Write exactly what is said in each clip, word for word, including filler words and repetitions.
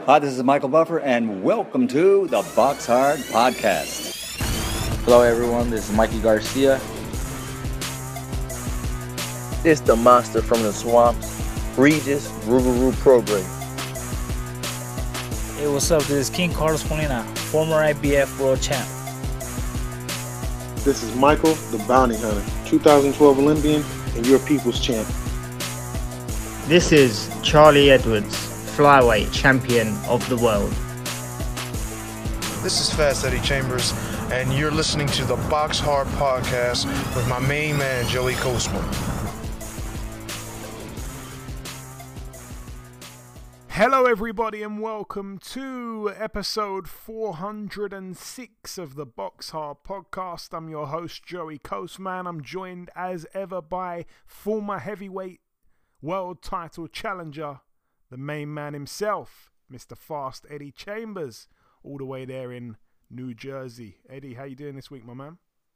Hi, this is Michael Buffer, and welcome to the Box Hard Podcast. Hello, everyone. This is Mikey Garcia. This the monster from the swamps, Regis Rougarou Prograis. Hey, what's up? This is King Carlos Molina, former I B F world champ. This is Michael, the Bounty Hunter, two thousand twelve Olympian and your people's champ. This is Charlie Edwards, flyweight champion of the world. This is Fast Eddie Chambers, and you're listening to the Box Hard Podcast with my main man, Joey Coastman. Hello everybody and welcome to episode four hundred six of the Box Hard Podcast. I'm your host Joey Coastman. I'm joined as ever by former heavyweight world title challenger, the main man himself, Mister Fast Eddie Chambers, all the way there in New Jersey. Eddie, how you doing this week, my man?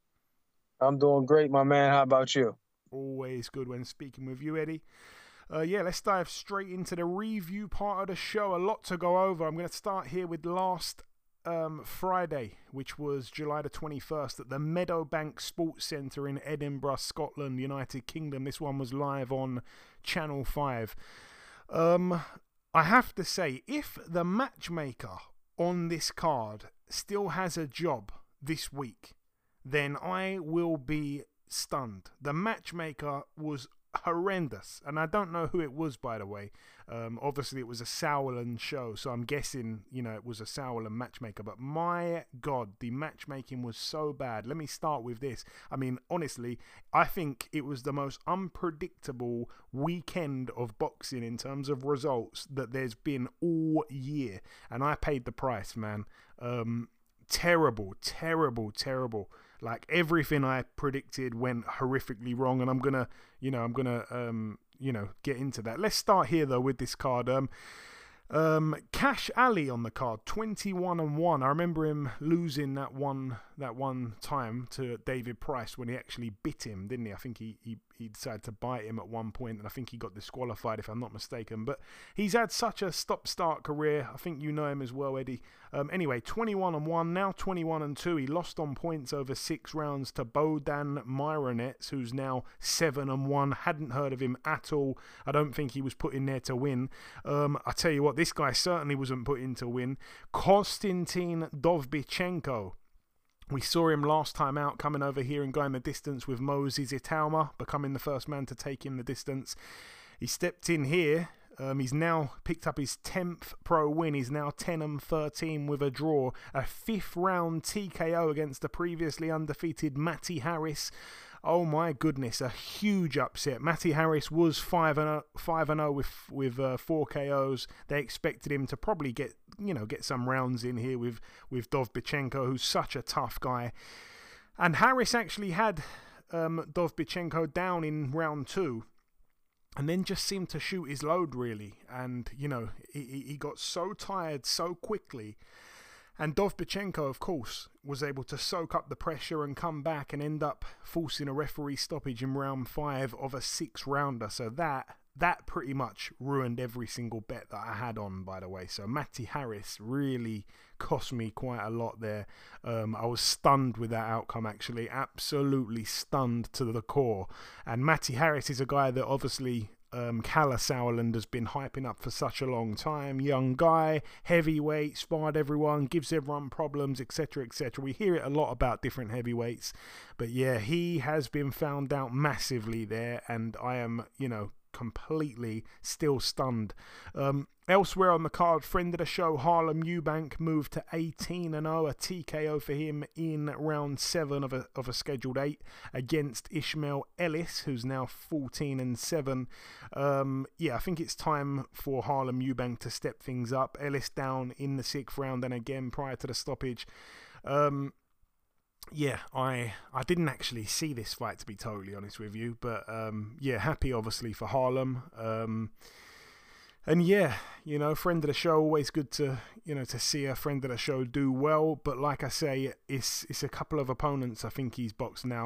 I'm doing great, my man. How about you? Always good when speaking with you, Eddie. Uh, yeah, let's dive straight into the review part of the show. A lot to go over. I'm going to start here with last um, Friday, which was July the twenty-first at the Meadowbank Sports Centre in Edinburgh, Scotland, United Kingdom. This one was live on Channel five. Um, I have to say, if the matchmaker on this card still has a job this week, then I will be stunned. The matchmaker was horrendous, and I don't know who it was, by the way. Um, obviously it was a Sauerland show, so I'm guessing, you know, it was a Sauerland matchmaker, but my god, the matchmaking was so bad. Let me start with this. I mean, honestly, I think it was the most unpredictable weekend of boxing in terms of results that there's been all year, and I paid the price, man. Um, terrible, terrible, terrible. Like, everything I predicted went horrifically wrong, and I'm gonna, you know, I'm gonna, um, you know, get into that. Let's start here though with this card. Um, um, Cash Ali on the card, twenty-one and one. I remember him losing that one, that one time to David Price when he actually bit him, didn't he? I think he he he decided to bite him at one point, and I think he got disqualified, if I'm not mistaken. But he's had such a stop-start career. I think you know him as well, Eddie. Um, anyway, twenty-one and one, now twenty-one and two. He lost on points over six rounds to Bohdan Myronets, who's now seven and one. Hadn't heard of him at all. I don't think he was put in there to win. Um, I tell you what, this guy certainly wasn't put in to win. Konstantin Dovbychenko. We saw him last time out coming over here and going the distance with Moses Itauma, becoming the first man to take him the distance. He stepped in here. Um, he's now picked up his tenth pro win. He's now ten and thirteen with a draw. A fifth round T K O against the previously undefeated Matty Harris. Oh my goodness, a huge upset. Matty Harris was five and oh with with uh, four K Os. They expected him to probably get, you know, get some rounds in here with with Dovbychenko, who's such a tough guy. And Harris actually had um, Dovbychenko down in round two, and then just seemed to shoot his load, really. And, you know, he, he got so tired so quickly. And Dovbychenko, of course, was able to soak up the pressure and come back and end up forcing a referee stoppage in round five of a six-rounder. So that that pretty much ruined every single bet that I had on, by the way. So Matty Harris really cost me quite a lot there. Um, I was stunned with that outcome, actually. Absolutely stunned to the core. And Matty Harris is a guy that obviously Um, Kalle Sauerland has been hyping up for such a long time. Young guy, heavyweight, sparred everyone, gives everyone problems, etc, et cetera. We hear it a lot about different heavyweights, but yeah, he has been found out massively there, and I am, you know, completely still stunned. Um, elsewhere on the card, friend of the show, Harlem Eubank, moved to eighteen and oh, a T K O for him in round seven of a of a scheduled eight against Ishmael Ellis, who's now fourteen and seven. Um, yeah, I think it's time for Harlem Eubank to step things up. Ellis down in the sixth round, and again prior to the stoppage. Um, Yeah, I I didn't actually see this fight, to be totally honest with you, but um, yeah, happy obviously for Harlem. Um, and yeah, you know, friend of the show, always good to, you know, to see a friend of the show do well. But like I say, it's it's a couple of opponents I think he's boxed now,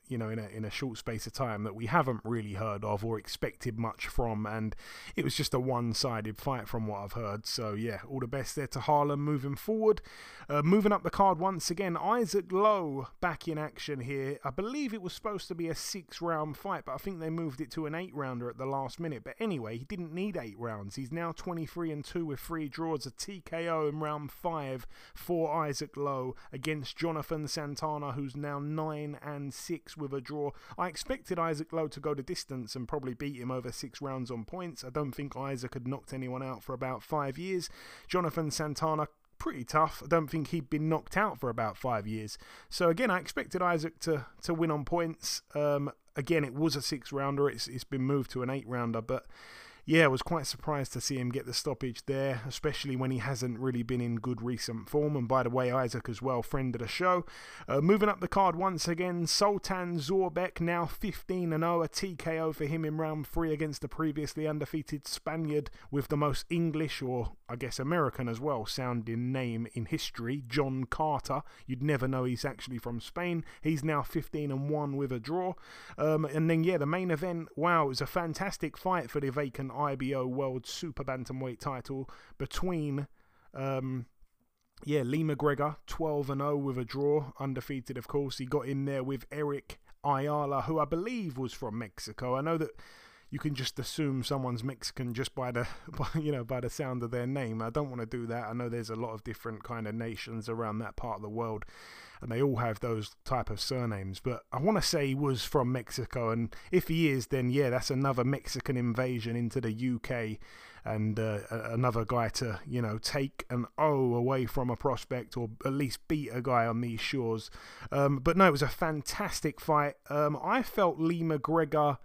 you know, in a in a short space of time that we haven't really heard of or expected much from, and it was just a one-sided fight from what I've heard. So yeah, all the best there to Harlem moving forward. Uh, moving up the card once again, Isaac Lowe back in action here. I believe it was supposed to be a six-round fight, but I think they moved it to an eight-rounder at the last minute. But anyway, he didn't need eight rounds. He's now twenty-three and two with three draws, a T K O in round five for Isaac Lowe against Jonathan Santana, who's now nine and six with a draw. I expected Isaac Lowe to go the distance and probably beat him over six rounds on points. I don't think Isaac had knocked anyone out for about five years. Jonathan Santana, pretty tough. I don't think he'd been knocked out for about five years. So again, I expected Isaac to to win on points. Um, again, it was a six rounder. It's it's been moved to an eight rounder, but yeah, I was quite surprised to see him get the stoppage there, especially when he hasn't really been in good recent form. And by the way, Isaac as well, friend of the show. Uh, moving up the card once again, Sultan Zorbek, now fifteen and oh, a T K O for him in round three against the previously undefeated Spaniard with the most English, or I guess American as well, sounding name in history, John Carter. You'd never know he's actually from Spain. He's now fifteen and one with a draw. Um, and then, yeah, the main event, wow, it was a fantastic fight for the vacant I B O World Super Bantamweight title between um, yeah, Lee McGregor, twelve and oh with a draw, undefeated of course. He got in there with Eric Ayala, who I believe was from Mexico. I know that you can just assume someone's Mexican just by the by, you know by the sound of their name. I don't want to do that. I know there's a lot of different kind of nations around that part of the world, and they all have those type of surnames. But I want to say he was from Mexico, and if he is, then yeah, that's another Mexican invasion into the U K, and uh, another guy to, you know, take an O away from a prospect, or at least beat a guy on these shores. Um, but no, it was a fantastic fight. Um, I felt Lee McGregor,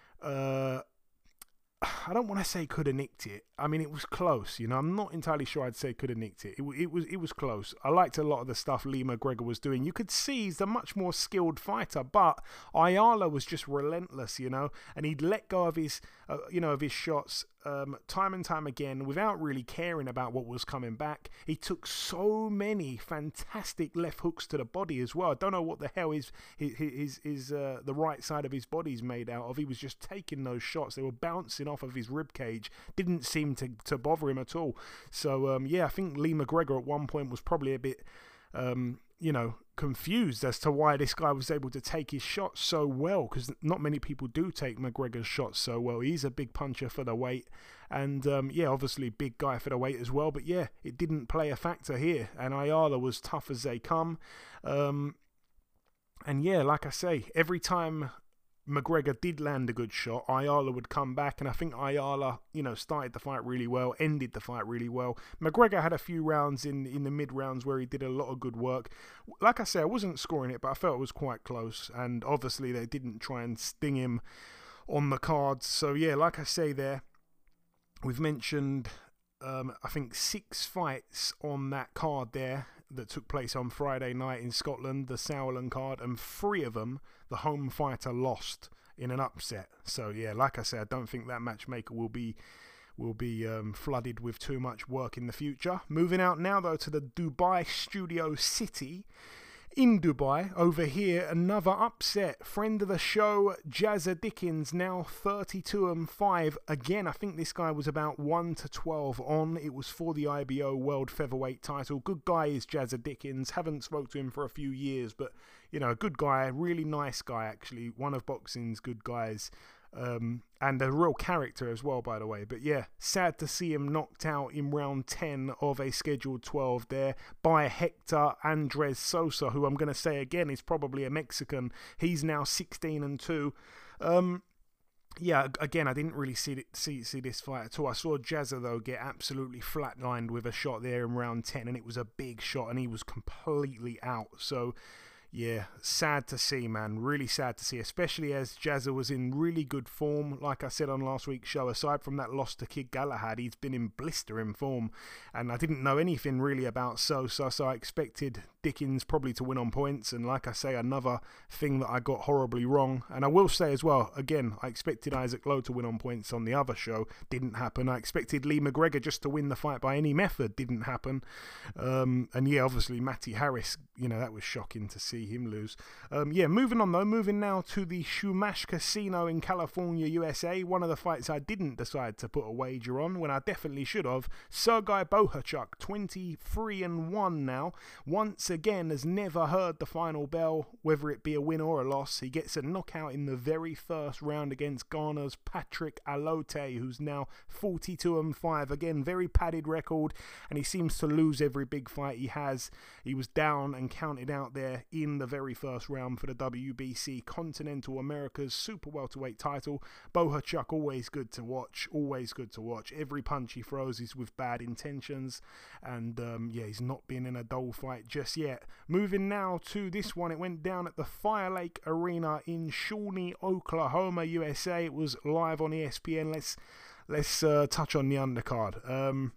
Uh, I don't want to say could have nicked it. I mean, it was close. You know, I'm not entirely sure I'd say could have nicked it. It, it was it was close. I liked a lot of the stuff Lee McGregor was doing. You could see he's a much more skilled fighter, but Ayala was just relentless, you know, and he'd let go of his, uh, you know, of his shots um, time and time again without really caring about what was coming back. He took so many fantastic left hooks to the body as well. I don't know what the hell his his his, his uh, the right side of his body's made out of. He was just taking those shots. They were bouncing off of his rib cage. Didn't seem to, to bother him at all. So um, yeah, I think Lee McGregor at one point was probably a bit um, you know, confused as to why this guy was able to take his shots so well, because not many people do take McGregor's shots so well. He's a big puncher for the weight, and um, yeah, obviously big guy for the weight as well. But yeah, it didn't play a factor here, and Ayala was tough as they come. Um, and yeah, like I say, every time McGregor did land a good shot, Ayala would come back, and I think Ayala, you know, started the fight really well, ended the fight really well. McGregor had a few rounds in, in the mid-rounds where he did a lot of good work. Like I say, I wasn't scoring it, but I felt it was quite close, and obviously they didn't try and sting him on the cards. So yeah, like I say there, we've mentioned, um, I think, six fights on that card there that took place on Friday night in Scotland, the Sauerland card, and three of them the home fighter lost in an upset. So yeah, like I said, I don't think that matchmaker will be will be um, flooded with too much work in the future. Moving out now though to the Dubai Studio City. In Dubai, over here, another upset. Friend of the show, Jazza Dickens, now thirty-two and five. Again, I think this guy was about one to twelve on. It was for the I B O World Featherweight title. Good guy is Jazza Dickens. Haven't spoke to him for a few years, but, you know, a good guy. Really nice guy, actually. One of boxing's good guys. Um, and a real character as well, by the way. But yeah, sad to see him knocked out in round ten of a scheduled twelve there by Hector Andres Sosa, who I'm going to say again is probably a Mexican. He's now sixteen and two. Um, yeah, again, I didn't really see it, see see this fight at all. I saw Jazza though get absolutely flatlined with a shot there in round ten, and it was a big shot, and he was completely out. So yeah, sad to see, man. Really sad to see, especially as Jazza was in really good form. Like I said on last week's show, aside from that loss to Kid Galahad, he's been in blistering form. And I didn't know anything really about Sosa, so I expected Dickens probably to win on points, and like I say, another thing that I got horribly wrong. And I will say as well, again, I expected Isaac Lowe to win on points on the other show, didn't happen. I expected Lee McGregor just to win the fight by any method, didn't happen. Um, and yeah, obviously Matty Harris, you know, that was shocking to see him lose. Um, yeah, moving on though, moving now to the Chumash Casino in California, U S A. One of the fights I didn't decide to put a wager on when I definitely should have. Sergei Bohachuk, twenty-three and one now. Once again, has never heard the final bell, whether it be a win or a loss. He gets a knockout in the very first round against Ghana's Patrick Alote, who's now forty-two and five. Again, very padded record, and he seems to lose every big fight he has. He was down and counted out there in the very first round for the W B C Continental America's Super Welterweight title. Bohachuk, always good to watch, always good to watch. Every punch he throws is with bad intentions, and um, yeah, he's not been in a dull fight just yet. Moving now to this one, it went down at the Fire Lake Arena in Shawnee, Oklahoma, U S A. It was live on E S P N. Let's let's uh, touch on the undercard. Um,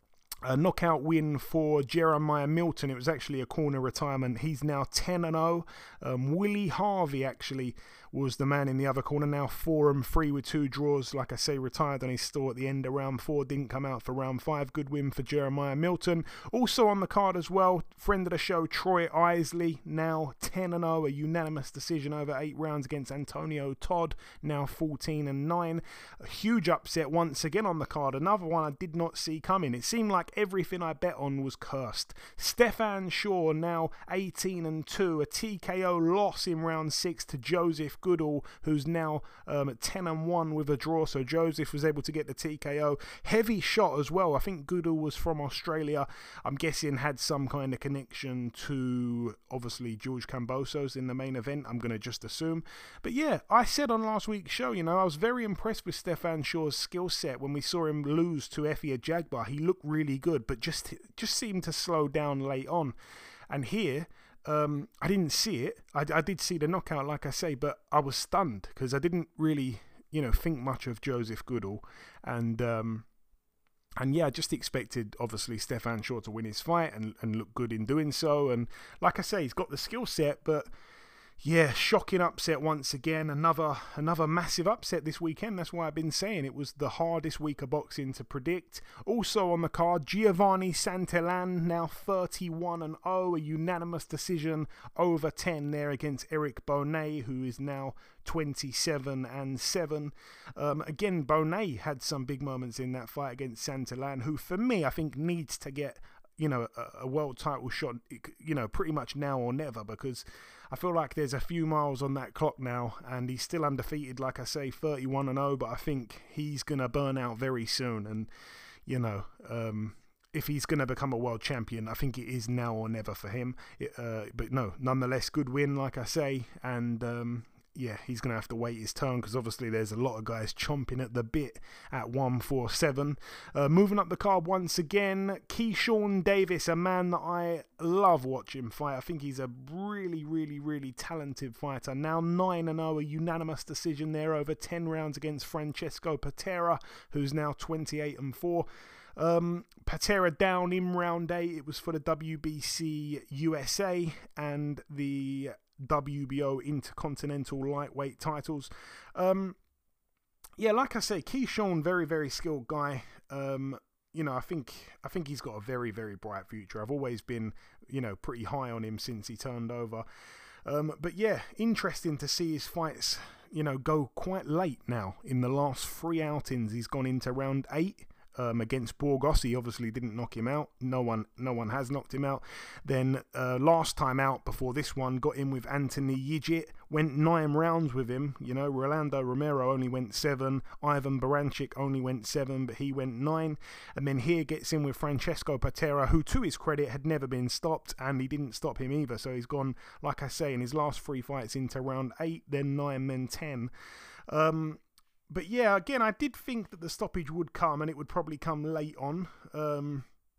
A knockout win for Jeremiah Milton. It was actually a corner retirement. He's now ten and oh. Um, Willie Harvey actually was the man in the other corner. Now four and three with two draws. Like I say, retired on his store at the end of round four. Didn't come out for round five. Good win for Jeremiah Milton. Also on the card as well, friend of the show, Troy Isley. Now ten and oh. A unanimous decision over eight rounds against Antonio Todd. Now fourteen and nine. A huge upset once again on the card. Another one I did not see coming. It seemed like everything I bet on was cursed. Stefan Shaw now eighteen and two. A T K O loss in round six to Joseph Goodall, who's now um, at ten and one with a draw. So Joseph was able to get the T K O. Heavy shot as well. I think Goodall was from Australia. I'm guessing had some kind of connection to obviously George Kambosos in the main event. I'm going to just assume. But yeah, I said on last week's show, you know, I was very impressed with Stefan Shaw's skill set when we saw him lose to Efe Ajagba. He looked really good, but just just seemed to slow down late on. And here, um, I didn't see it. I, I did see the knockout, like I say, but I was stunned because I didn't really, you know, think much of Joseph Goodall. And um, and yeah, I just expected, obviously, Stefan Shaw to win his fight and, and look good in doing so. And like I say, he's got the skill set, but yeah, shocking upset once again. Another another massive upset this weekend. That's why I've been saying it was the hardest week of boxing to predict. Also on the card, Giovanni Santillan, now thirty-one and oh. A unanimous decision over ten there against Eric Bonet, who is now twenty-seven and seven. Um, again, Bonet had some big moments in that fight against Santillan, who for me, I think needs to get, you know, a, a world title shot, you know, pretty much now or never, because I feel like there's a few miles on that clock now, and he's still undefeated, like I say, thirty-one and oh, but I think he's going to burn out very soon. And, you know, um, if he's going to become a world champion, I think it is now or never for him. It, uh, but no, nonetheless, good win, like I say, and um, yeah, he's going to have to wait his turn because obviously there's a lot of guys chomping at the bit at one forty-seven. Uh, moving up the card once again, Keyshawn Davis, a man that I love watching fight. I think he's a really, really, really talented fighter. Now nine and oh, a unanimous decision there over ten rounds against Francesco Patera, who's now twenty-eight and four. Um, Patera down in round eight. It was for the W B C U S A and the W B O Intercontinental Lightweight titles. Um, yeah, like I say, Keyshawn, very, very skilled guy. Um, you know, I think I think he's got a very, very bright future. I've always been, you know, pretty high on him since he turned over. Um, but yeah, interesting to see his fights, you know, go quite late now. In the last three outings, he's gone into round eight. Um, against Burgos. He obviously didn't knock him out. No one no one has knocked him out. Then uh, last time out before this one, got in with Anthony Yigit, went nine rounds with him. You know, Rolando Romero only went seven. Ivan Baranchik only went seven, but he went nine. And then here gets in with Francesco Patera, who to his credit had never been stopped, and he didn't stop him either. So he's gone, like I say, in his last three fights into round eight, then nine, then ten. Um... But yeah, again, I did think that the stoppage would come, and it would probably come late on. Um,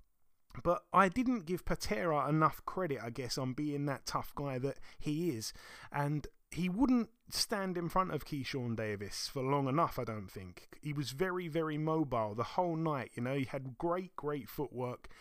but I didn't give Patera enough credit, I guess, on being that tough guy that he is. And he wouldn't stand in front of Keyshawn Davis for long enough, I don't think. He was very, very mobile the whole night. You know, he had great, great footwork.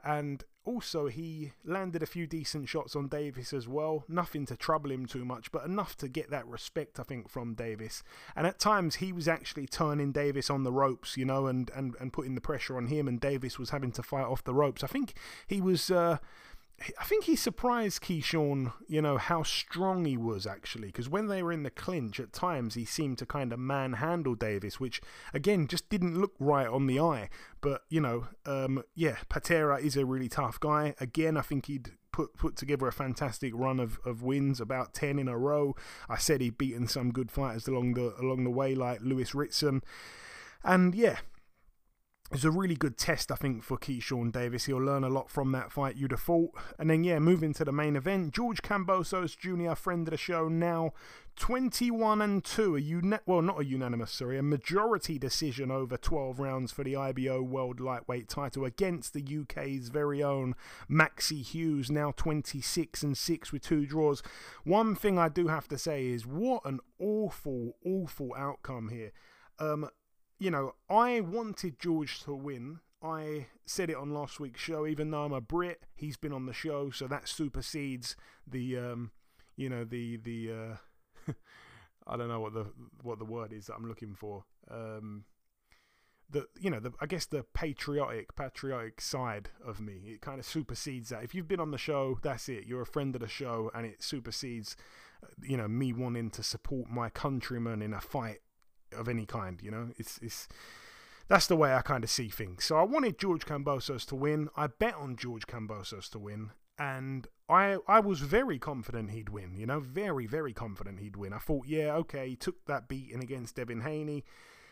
And also, he landed a few decent shots on Davis as well. Nothing to trouble him too much, but enough to get that respect, I think, from Davis. And at times, he was actually turning Davis on the ropes, you know, and, and, and putting the pressure on him, and Davis was having to fight off the ropes. I think he was... Uh, I think he surprised Keyshawn, you know, how strong he was, actually. Because when they were in the clinch, at times, he seemed to kind of manhandle Davis, which, again, just didn't look right on the eye. But, you know, um, yeah, Patera is a really tough guy. Again, I think he'd put put together a fantastic run of, of wins, about ten in a row. I said he'd beaten some good fighters along the, along the way, like Lewis Ritson. And, yeah. It's a really good test, I think, for Keyshawn Davis. He'll learn a lot from that fight, you'd have thought. And then, yeah, moving to the main event, George Kambosos Junior, friend of the show, now twenty-one and two. A uni- well, not a unanimous, sorry, a majority decision over twelve rounds for the I B O World Lightweight title against the U K's very own Maxi Hughes, now twenty-six and six with two draws. One thing I do have to say is, what an awful, awful outcome here. Um... You know, I wanted George to win. I said it on last week's show, even though I'm a Brit, he's been on the show, so that supersedes the, um, you know, the, the, uh, I don't know what the, what the word is that I'm looking for. Um, the, you know, the, I guess the patriotic, patriotic side of me, it kind of supersedes that. If you've been on the show, that's it. You're a friend of the show, and it supersedes, you know, me wanting to support my countrymen in a fight of any kind, you know. It's it's that's the way I kind of see things. So I wanted George Kambosos to win. I bet on George Kambosos to win, and I I was very confident he'd win, you know, very, very confident he'd win. I thought, yeah, okay, he took that beating against Devin Haney,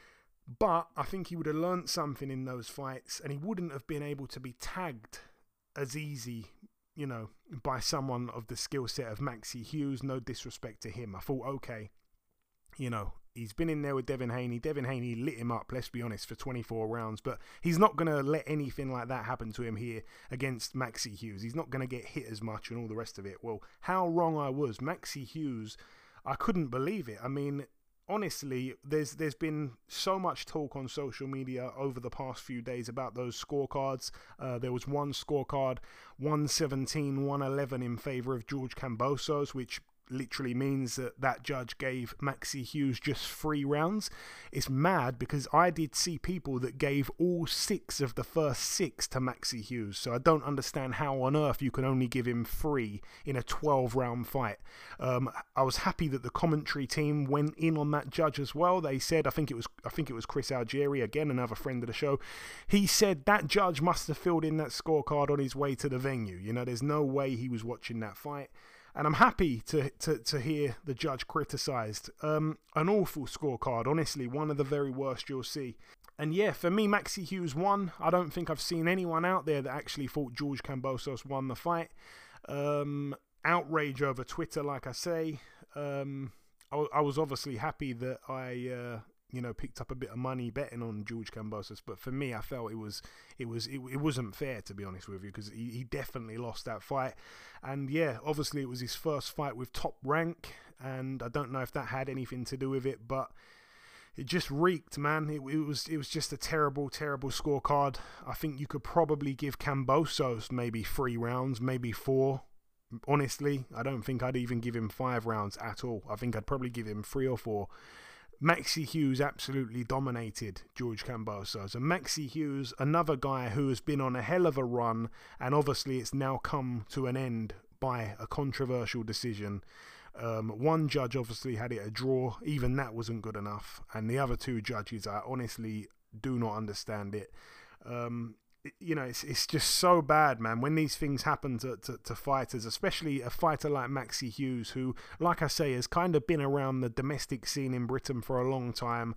but I think he would have learnt something in those fights, and he wouldn't have been able to be tagged as easy, you know, by someone of the skill set of Maxi Hughes. No disrespect to him. I thought, okay, you know, he's been in there with Devin Haney. Devin Haney lit him up, let's be honest, for twenty-four rounds. But he's not going to let anything like that happen to him here against Maxi Hughes. He's not going to get hit as much and all the rest of it. Well, how wrong I was. Maxi Hughes, I couldn't believe it. I mean, honestly, there's there's been so much talk on social media over the past few days about those scorecards. Uh, there was one scorecard, one seventeen, one eleven in favour of George Kambosos, which literally means that that judge gave Maxi Hughes just three rounds. It's mad because I did see people that gave all six of the first six to Maxi Hughes, so I don't understand how on earth you can only give him three in a twelve round fight. Um, I was happy that the commentary team went in on that judge as well. They said, I think it was I think it was Chris Algieri, again another friend of the show, he said that judge must have filled in that scorecard on his way to the venue. You know, there's no way he was watching that fight. And I'm happy to, to, to hear the judge criticised. Um, an awful scorecard, honestly, one of the very worst you'll see. And yeah, for me, Maxi Hughes won. I don't think I've seen anyone out there that actually thought George Kambosos won the fight. Um, outrage over Twitter, like I say. Um, I, I was obviously happy that I... Uh, you know, picked up a bit of money betting on George Kambosos, but for me, I felt it was, it was, it, it wasn't fair, to be honest with you, because he, he definitely lost that fight, and yeah, obviously it was his first fight with Top Rank, and I don't know if that had anything to do with it, but it just reeked, man. It, it was, it was just a terrible, terrible scorecard. I think you could probably give Kambosos maybe three rounds, maybe four. Honestly, I don't think I'd even give him five rounds at all. I think I'd probably give him three or four. Maxi Hughes absolutely dominated George Kambosos. And Maxi Hughes, another guy who has been on a hell of a run, and obviously it's now come to an end by a controversial decision. Um, one judge obviously had it a draw. Even that wasn't good enough. And the other two judges, I honestly do not understand it. Um, you know, it's it's just so bad, man, when these things happen to, to, to fighters, especially a fighter like Maxi Hughes, who, like I say, has kind of been around the domestic scene in Britain for a long time.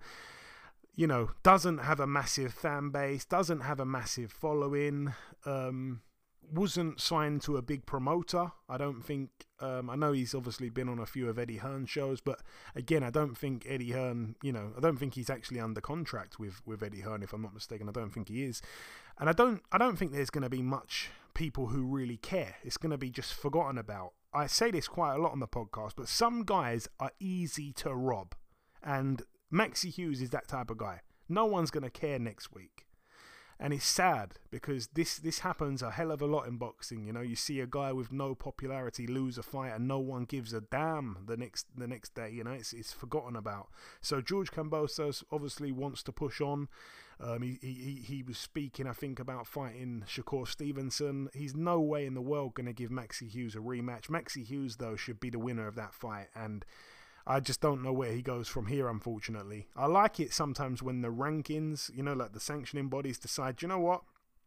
You know, doesn't have a massive fan base, doesn't have a massive following, um, wasn't signed to a big promoter. I don't think, um, I know he's obviously been on a few of Eddie Hearn's shows, but again, I don't think Eddie Hearn, you know, I don't think he's actually under contract with, with Eddie Hearn, if I'm not mistaken. I don't think he is. And I don't, I don't think there's going to be much people who really care. It's going to be just forgotten about. I say this quite a lot on the podcast, but some guys are easy to rob. And Maxi Hughes is that type of guy. No one's going to care next week. And it's sad because this this happens a hell of a lot in boxing. You know, you see a guy with no popularity lose a fight and no one gives a damn the next the next day. You know, it's it's forgotten about. So George Kambosos obviously wants to push on. Um, he, he he was speaking, I think, about fighting Shakur Stevenson. He's no way in the world going to give Maxi Hughes a rematch. Maxi Hughes, though, should be the winner of that fight, and I just don't know where he goes from here, unfortunately. I like it sometimes when the rankings, you know, like the sanctioning bodies decide, you know what,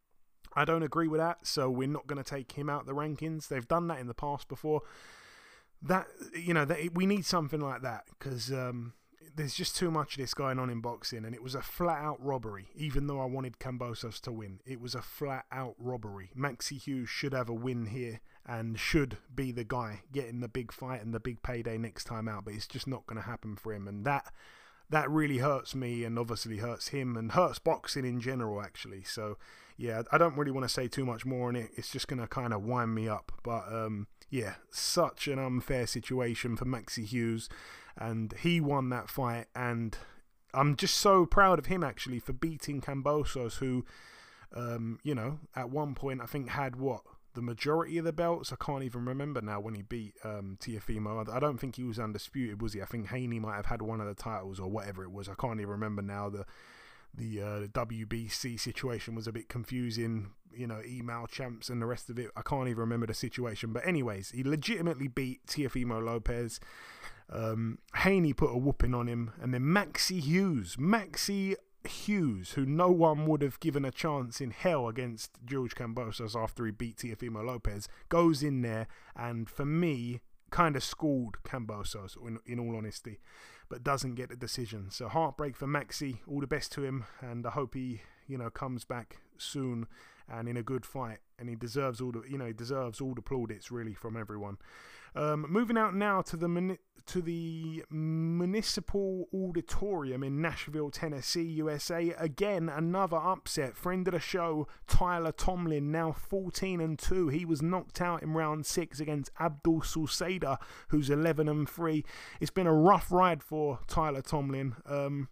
I don't agree with that, so we're not going to take him out the rankings. They've done that in the past before. That, you know, that we need something like that, because um, there's just too much of this going on in boxing, and it was a flat-out robbery, even though I wanted Kambosos to win. It was a flat-out robbery. Maxi Hughes should have a win here and should be the guy getting the big fight and the big payday next time out, but it's just not going to happen for him, and that that really hurts me and obviously hurts him and hurts boxing in general, actually. So, yeah, I don't really want to say too much more on it. It's just going to kind of wind me up, but um, yeah, such an unfair situation for Maxi Hughes, and he won that fight, and I'm just so proud of him, actually, for beating Kambosos, who, um, you know, at one point I think had, what, the majority of the belts. I can't even remember now when he beat um, Teofimo. I don't think he was undisputed, was he? I think Haney might have had one of the titles or whatever it was. I can't even remember now. The the uh, W B C situation was a bit confusing, you know, email champs and the rest of it. I can't even remember the situation. But anyways, he legitimately beat Teofimo Lopez. Um, Haney put a whooping on him. And then Maxi Hughes. Maxi Hughes, who no one would have given a chance in hell against George Kambosos after he beat Teofimo Lopez, goes in there and, for me, kind of schooled Kambosos, in, in all honesty, but doesn't get the decision. So heartbreak for Maxi. All the best to him, and I hope he, you know, comes back soon and in a good fight. And he deserves all the, you know, he deserves all the plaudits really from everyone. Um, moving out now to the muni- to the Municipal Auditorium in Nashville, Tennessee, U S A. Again, another upset. Friend of the show, Tyler Tomlin, now fourteen and two. He was knocked out in round six against Abdul Sulseda, who's eleven and three. It's been a rough ride for Tyler Tomlin. Um,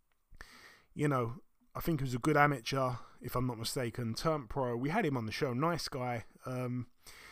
you know, I think he was a good amateur, if I'm not mistaken. Turned pro. We had him on the show. Nice guy. Um,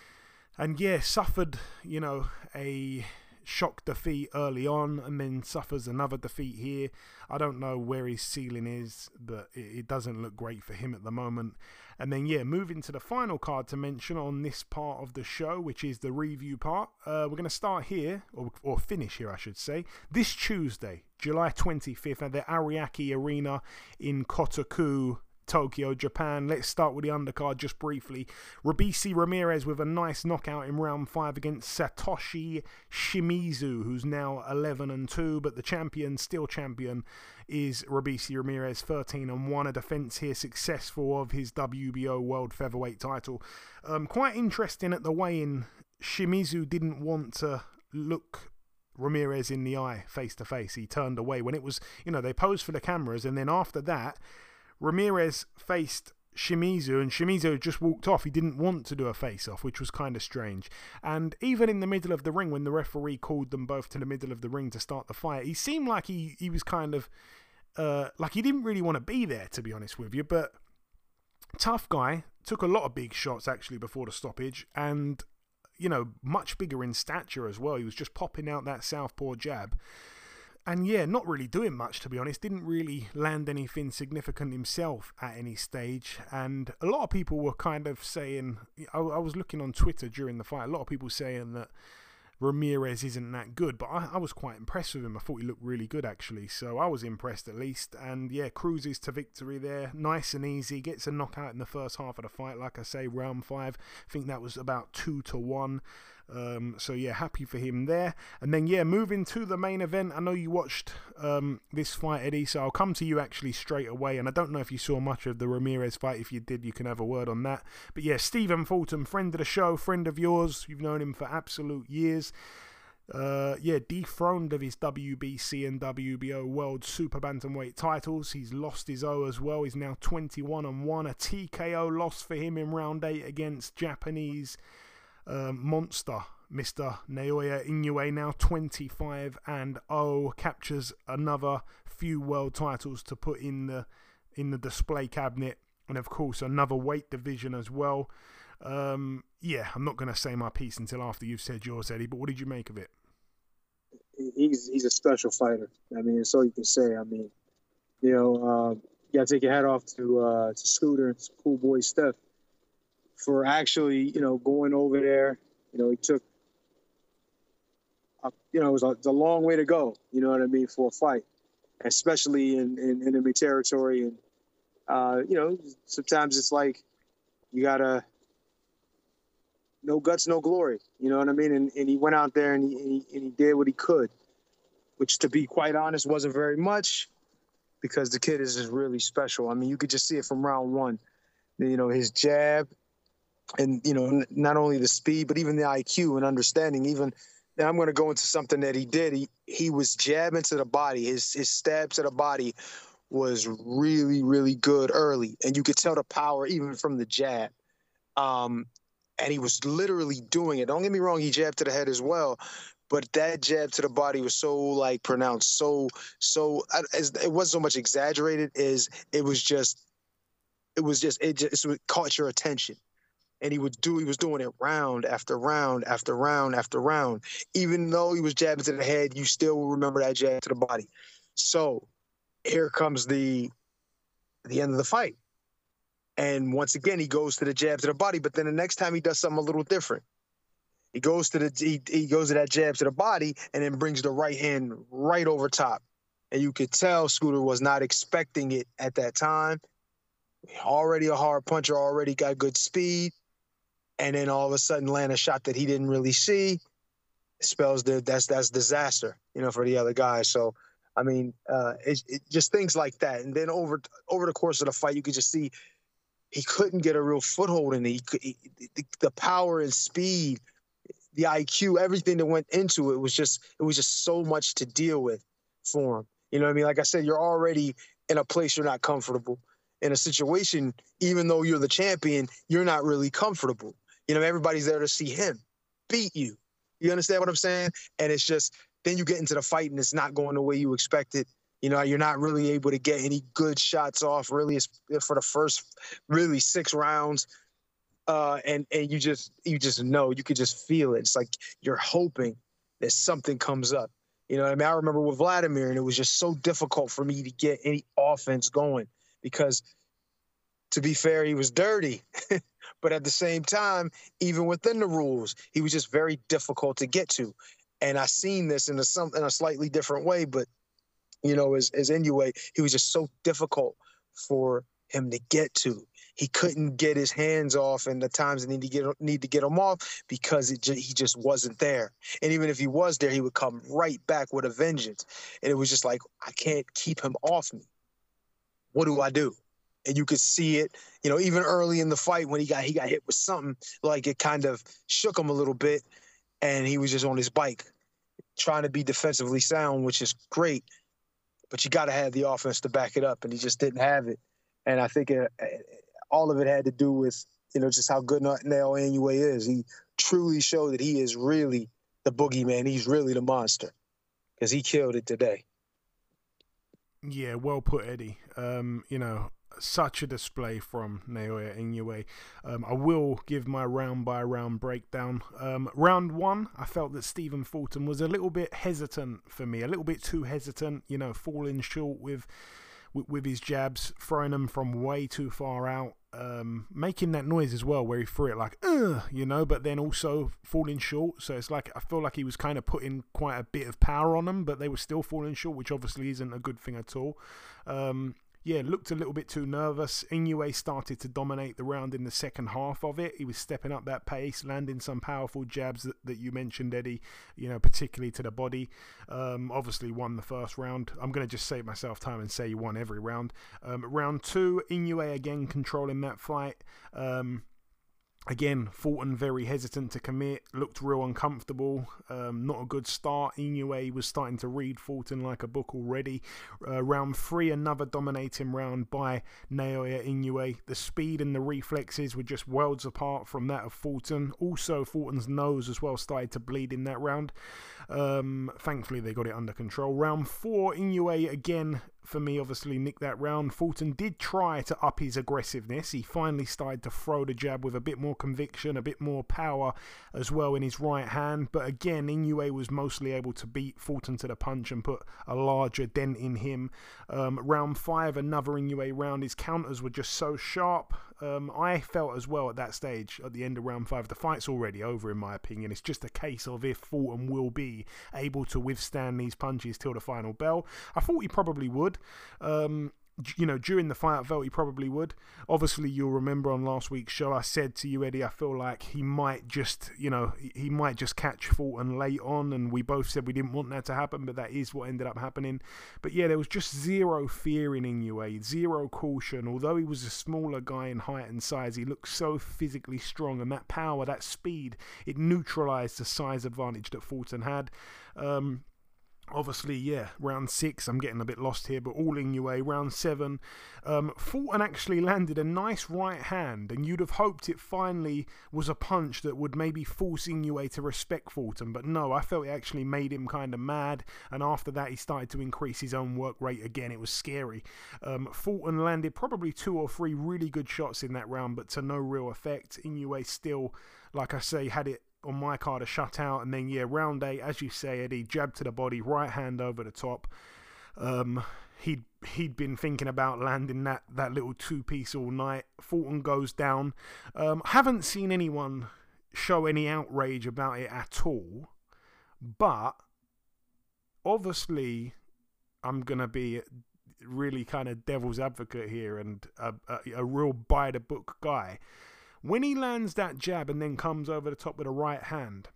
and yeah, suffered, you know, a shock defeat early on, and then suffers another defeat here. I don't know where his ceiling is, but it, it doesn't look great for him at the moment. And then, yeah, moving to the final card to mention on this part of the show, which is the review part. Uh, we're going to start here, or, or finish here, I should say, this Tuesday, July twenty-fifth, at the Ariake Arena in Kotoku, Tokyo, Japan. Let's start with the undercard just briefly. Robeisy Ramirez with a nice knockout in round five against Satoshi Shimizu, who's now eleven and two, but the champion, still champion, is Robeisy Ramirez, thirteen and one. A defense here successful of his W B O World Featherweight title. Um, quite interesting at the weigh-in. Shimizu didn't want to look Ramirez in the eye face to face. He turned away when it was, you know, they posed for the cameras, and then after that, Ramirez faced Shimizu, and Shimizu just walked off. He didn't want to do a face-off, which was kind of strange. And even in the middle of the ring, when the referee called them both to the middle of the ring to start the fight, he seemed like he, he was kind of, uh, like he didn't really want to be there, to be honest with you. But tough guy, took a lot of big shots, actually, before the stoppage, and, you know, much bigger in stature as well. He was just popping out that southpaw jab. And yeah, not really doing much, to be honest. Didn't really land anything significant himself at any stage. And a lot of people were kind of saying, I, I was looking on Twitter during the fight, a lot of people saying that Ramirez isn't that good. But I, I was quite impressed with him. I thought he looked really good, actually. So I was impressed at least. And yeah, cruises to victory there. Nice and easy. Gets a knockout in the first half of the fight. Like I say, round five. I think that was about two to one. Um, so yeah, happy for him there. And then yeah, moving to the main event. I know you watched um, this fight, Eddie, so I'll come to you actually straight away. And I don't know if you saw much of the Ramirez fight. If you did, you can have a word on that. But yeah, Stephen Fulton, friend of the show, friend of yours. You've known him for absolute years. Uh, yeah, dethroned of his W B C and W B O World Super Bantamweight titles. He's lost his O as well. He's now twenty-one and one. A T K O loss for him in round eight against Japanese Um, monster Mister Naoya Inoue, now twenty-five and oh, captures another few world titles to put in the in the display cabinet. and of course another weight division as well. Um, yeah, I'm not going to say my piece until after you've said yours, Eddie, but what did you make of it? He's he's a special fighter. I mean, that's all you can say. I mean, you know, uh, you got to take your hat off to uh, to Scooter and Cool Boy Steph for actually, you know, going over there. You know, he took, a, you know, it was a, it's a long way to go, you know what I mean, for a fight, especially in, in, in enemy territory. And, uh, you know, sometimes it's like you got to, no guts, no glory, you know what I mean? And, and he went out there and he, and he, and he did what he could, which, to be quite honest, wasn't very much, because the kid is just really special. I mean, you could just see it from round one. You know, his jab, and, you know, not only the speed, but even the I Q and understanding. Even now, I'm going to go into something that he did. He he was jabbing to the body. His his stab to the body was really, really good early, and you could tell the power even from the jab. Um, and he was literally doing it. Don't get me wrong, he jabbed to the head as well, but that jab to the body was so like pronounced, so so. It wasn't so much exaggerated as it was just. It was just it just it caught your attention. And he would do, he was doing it round after round after round after round. Even though he was jabbing to the head, you still will remember that jab to the body. So here comes the the end of the fight. And once again, he goes to the jab to the body, but then the next time he does something a little different. He goes to the he, he goes to that jab to the body and then brings the right hand right over top. And you could tell Scooter was not expecting it at that time. Already a hard puncher, already got good speed. And then all of a sudden land a shot that he didn't really see. Spells that that's that's disaster, you know, for the other guy. So, I mean, uh, it, it just things like that. And then over over the course of the fight, you could just see he couldn't get a real foothold in it. He could, he, the, the power and speed, the I Q, everything that went into it was just it was just so much to deal with for him. You know what I mean? Like I said, you're already in a place you're not comfortable. In a situation, even though you're the champion, you're not really comfortable. You know, everybody's there to see him beat you. You understand what I'm saying? And it's just, then you get into the fight and it's not going the way you expected. You know, you're not really able to get any good shots off, really, for the first, really, six rounds. Uh, and, and you just, you just know, you could just feel it. It's like you're hoping that something comes up. You know what I mean? I remember with Vladimir, and it was just so difficult for me to get any offense going because, to be fair, he was dirty. But at the same time, even within the rules, he was just very difficult to get to. And I seen this in a, some, in a slightly different way, but, you know, as, as Inoue, he was just so difficult for him to get to. He couldn't get his hands off in the times that need to get need to get him off because it ju- he just wasn't there. And even if he was there, he would come right back with a vengeance. And it was just like, I can't keep him off me. What do I do? And you could see it, you know, even early in the fight when he got he got hit with something, like it kind of shook him a little bit, and he was just on his bike, trying to be defensively sound, which is great, but you got to have the offense to back it up, and he just didn't have it. And I think it, all of it had to do with, you know, just how good Naoya Inoue is. He truly showed that he is really the boogeyman. He's really the monster, because he killed it today. Yeah, well put, Eddie. Um, you know, such a display from Naoya Inoue. Um, I will give my round by round breakdown. Um, round one, I felt that Stephen Fulton was a little bit hesitant for me, a little bit too hesitant, you know, falling short with with, with his jabs, throwing them from way too far out, um, making that noise as well where he threw it like, ugh, you know, but then also falling short. So it's like, I feel like he was kind of putting quite a bit of power on them, but they were still falling short, which obviously isn't a good thing at all. Um, Yeah, looked a little bit too nervous. Inoue started to dominate the round in the second half of it. He was stepping up that pace, landing some powerful jabs that, that you mentioned, Eddie, you know, particularly to the body. Um, obviously won the first round. I'm going to just save myself time and say he won every round. Um, round two, Inoue again controlling that fight. Um, Again, Fulton very hesitant to commit, looked real uncomfortable, um, not a good start. Inoue was starting to read Fulton like a book already. Uh, round three, another dominating round by Naoya Inoue. The speed and the reflexes were just worlds apart from that of Fulton. Also, Fulton's nose as well started to bleed in that round. Um, thankfully, they got it under control. Round four, Inoue again for me, obviously, nicked that round. Fulton did try to up his aggressiveness. He finally started to throw the jab with a bit more conviction, a bit more power as well in his right hand. But again, Inoue was mostly able to beat Fulton to the punch and put a larger dent in him. Um, round five, another Inoue round. His counters were just so sharp. Um, I felt as well at that stage, at the end of round five, the fight's already over in my opinion. It's just a case of if Fulton will be able to withstand these punches till the final bell. I thought he probably would. Um, you know, during the fight, I felt he probably would. Obviously, you'll remember on last week's show, I said to you, Eddie, I feel like he might just, you know, he might just catch Fulton late on, and we both said we didn't want that to happen, but that is what ended up happening. But yeah, there was just zero fear in Inoue, zero caution. Although he was a smaller guy in height and size, he looked so physically strong, and that power, that speed, it neutralized the size advantage that Fulton had. Um, Obviously, yeah, round six, I'm getting a bit lost here, but all Inoue. Round seven, um, Fulton actually landed a nice right hand, and you'd have hoped it finally was a punch that would maybe force Inoue to respect Fulton, but no, I felt it actually made him kind of mad, and after that he started to increase his own work rate again. It was scary. Um, Fulton landed probably two or three really good shots in that round, but to no real effect. Inoue still, like I say, had it on my card a shutout. And then yeah, round eight, as you say, Eddie, jab to the body, right hand over the top. Um, he'd he'd been thinking about landing that that little two piece all night. Fulton goes down. Um, haven't seen anyone show any outrage about it at all, but obviously I'm gonna be really kind of devil's advocate here and a, a, a real by the book guy. When he lands that jab and then comes over the top with a right hand,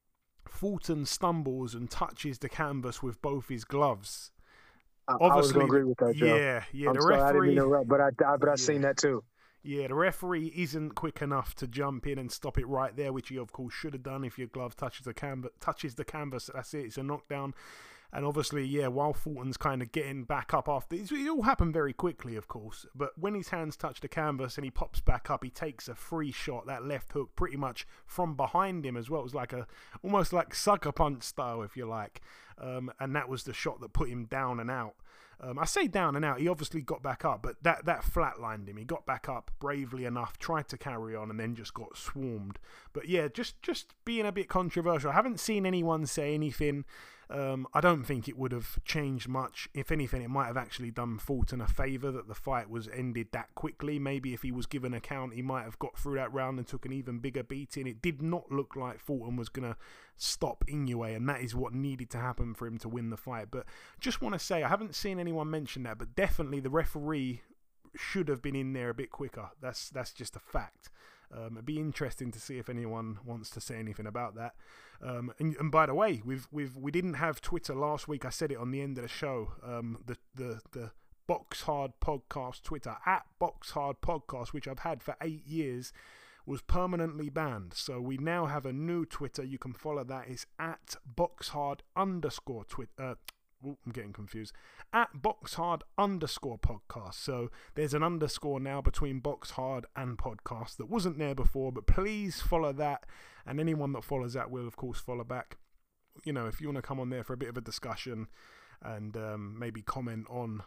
Fulton stumbles and touches the canvas with both his gloves. I, Obviously, I was going to agree with that, Joe. Yeah, yeah. I'm the sorry, referee, I didn't mean to interrupt, but I, I but I yeah. seen that too. Yeah, the referee isn't quick enough to jump in and stop it right there, which he of course should have done. If your glove touches the canvas, touches the canvas, that's it. It's a knockdown. And obviously, yeah, while Fulton's kind of getting back up after, it all happened very quickly, of course, but when his hands touch the canvas and he pops back up, he takes a free shot, that left hook, pretty much from behind him as well. It was like a, almost like sucker punch style, if you like. Um, and that was the shot that put him down and out. Um, I say down and out, he obviously got back up, but that, that flatlined him. He got back up bravely enough, tried to carry on, and then just got swarmed. But yeah, just, just being a bit controversial. I haven't seen anyone say anything. Um, I don't think it would have changed much. If anything, it might have actually done Fulton a favour that the fight was ended that quickly. Maybe if he was given a count, he might have got through that round and took an even bigger beating. It did not look like Fulton was going to stop Inoue, and that is what needed to happen for him to win the fight. But just want to say, I haven't seen anyone mention that, but definitely the referee should have been in there a bit quicker. That's that's just a fact. Um, it'd be interesting to see if anyone wants to say anything about that. Um, and, and by the way, we've we've we didn't have Twitter last week. I said it on the end of the show. Um, the the the Box Hard Podcast Twitter at Box Hard Podcast, which I've had for eight years, was permanently banned. So we now have a new Twitter. You can follow that. It's at Boxhard underscore Twitter. Uh, Ooh, I'm getting confused. At Boxhard underscore podcast. So there's an underscore now between Boxhard and podcast that wasn't there before, but please follow that. And anyone that follows that will, of course, follow back. You know, if you want to come on there for a bit of a discussion and um, maybe comment on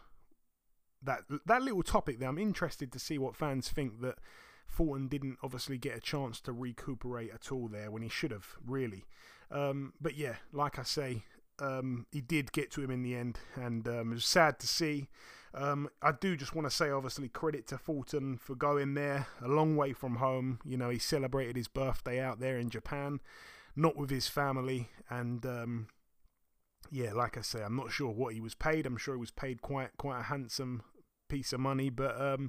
that that little topic there. I'm interested to see what fans think that Fulton didn't obviously get a chance to recuperate at all there when he should have, really. Um, but yeah, like I say, Um, he did get to him in the end, and um, it was sad to see. Um, I do just want to say, obviously, credit to Fulton for going there, a long way from home. You know, he celebrated his birthday out there in Japan, not with his family, and um, yeah, like I say, I'm not sure what he was paid. I'm sure he was paid quite quite a handsome piece of money, but um,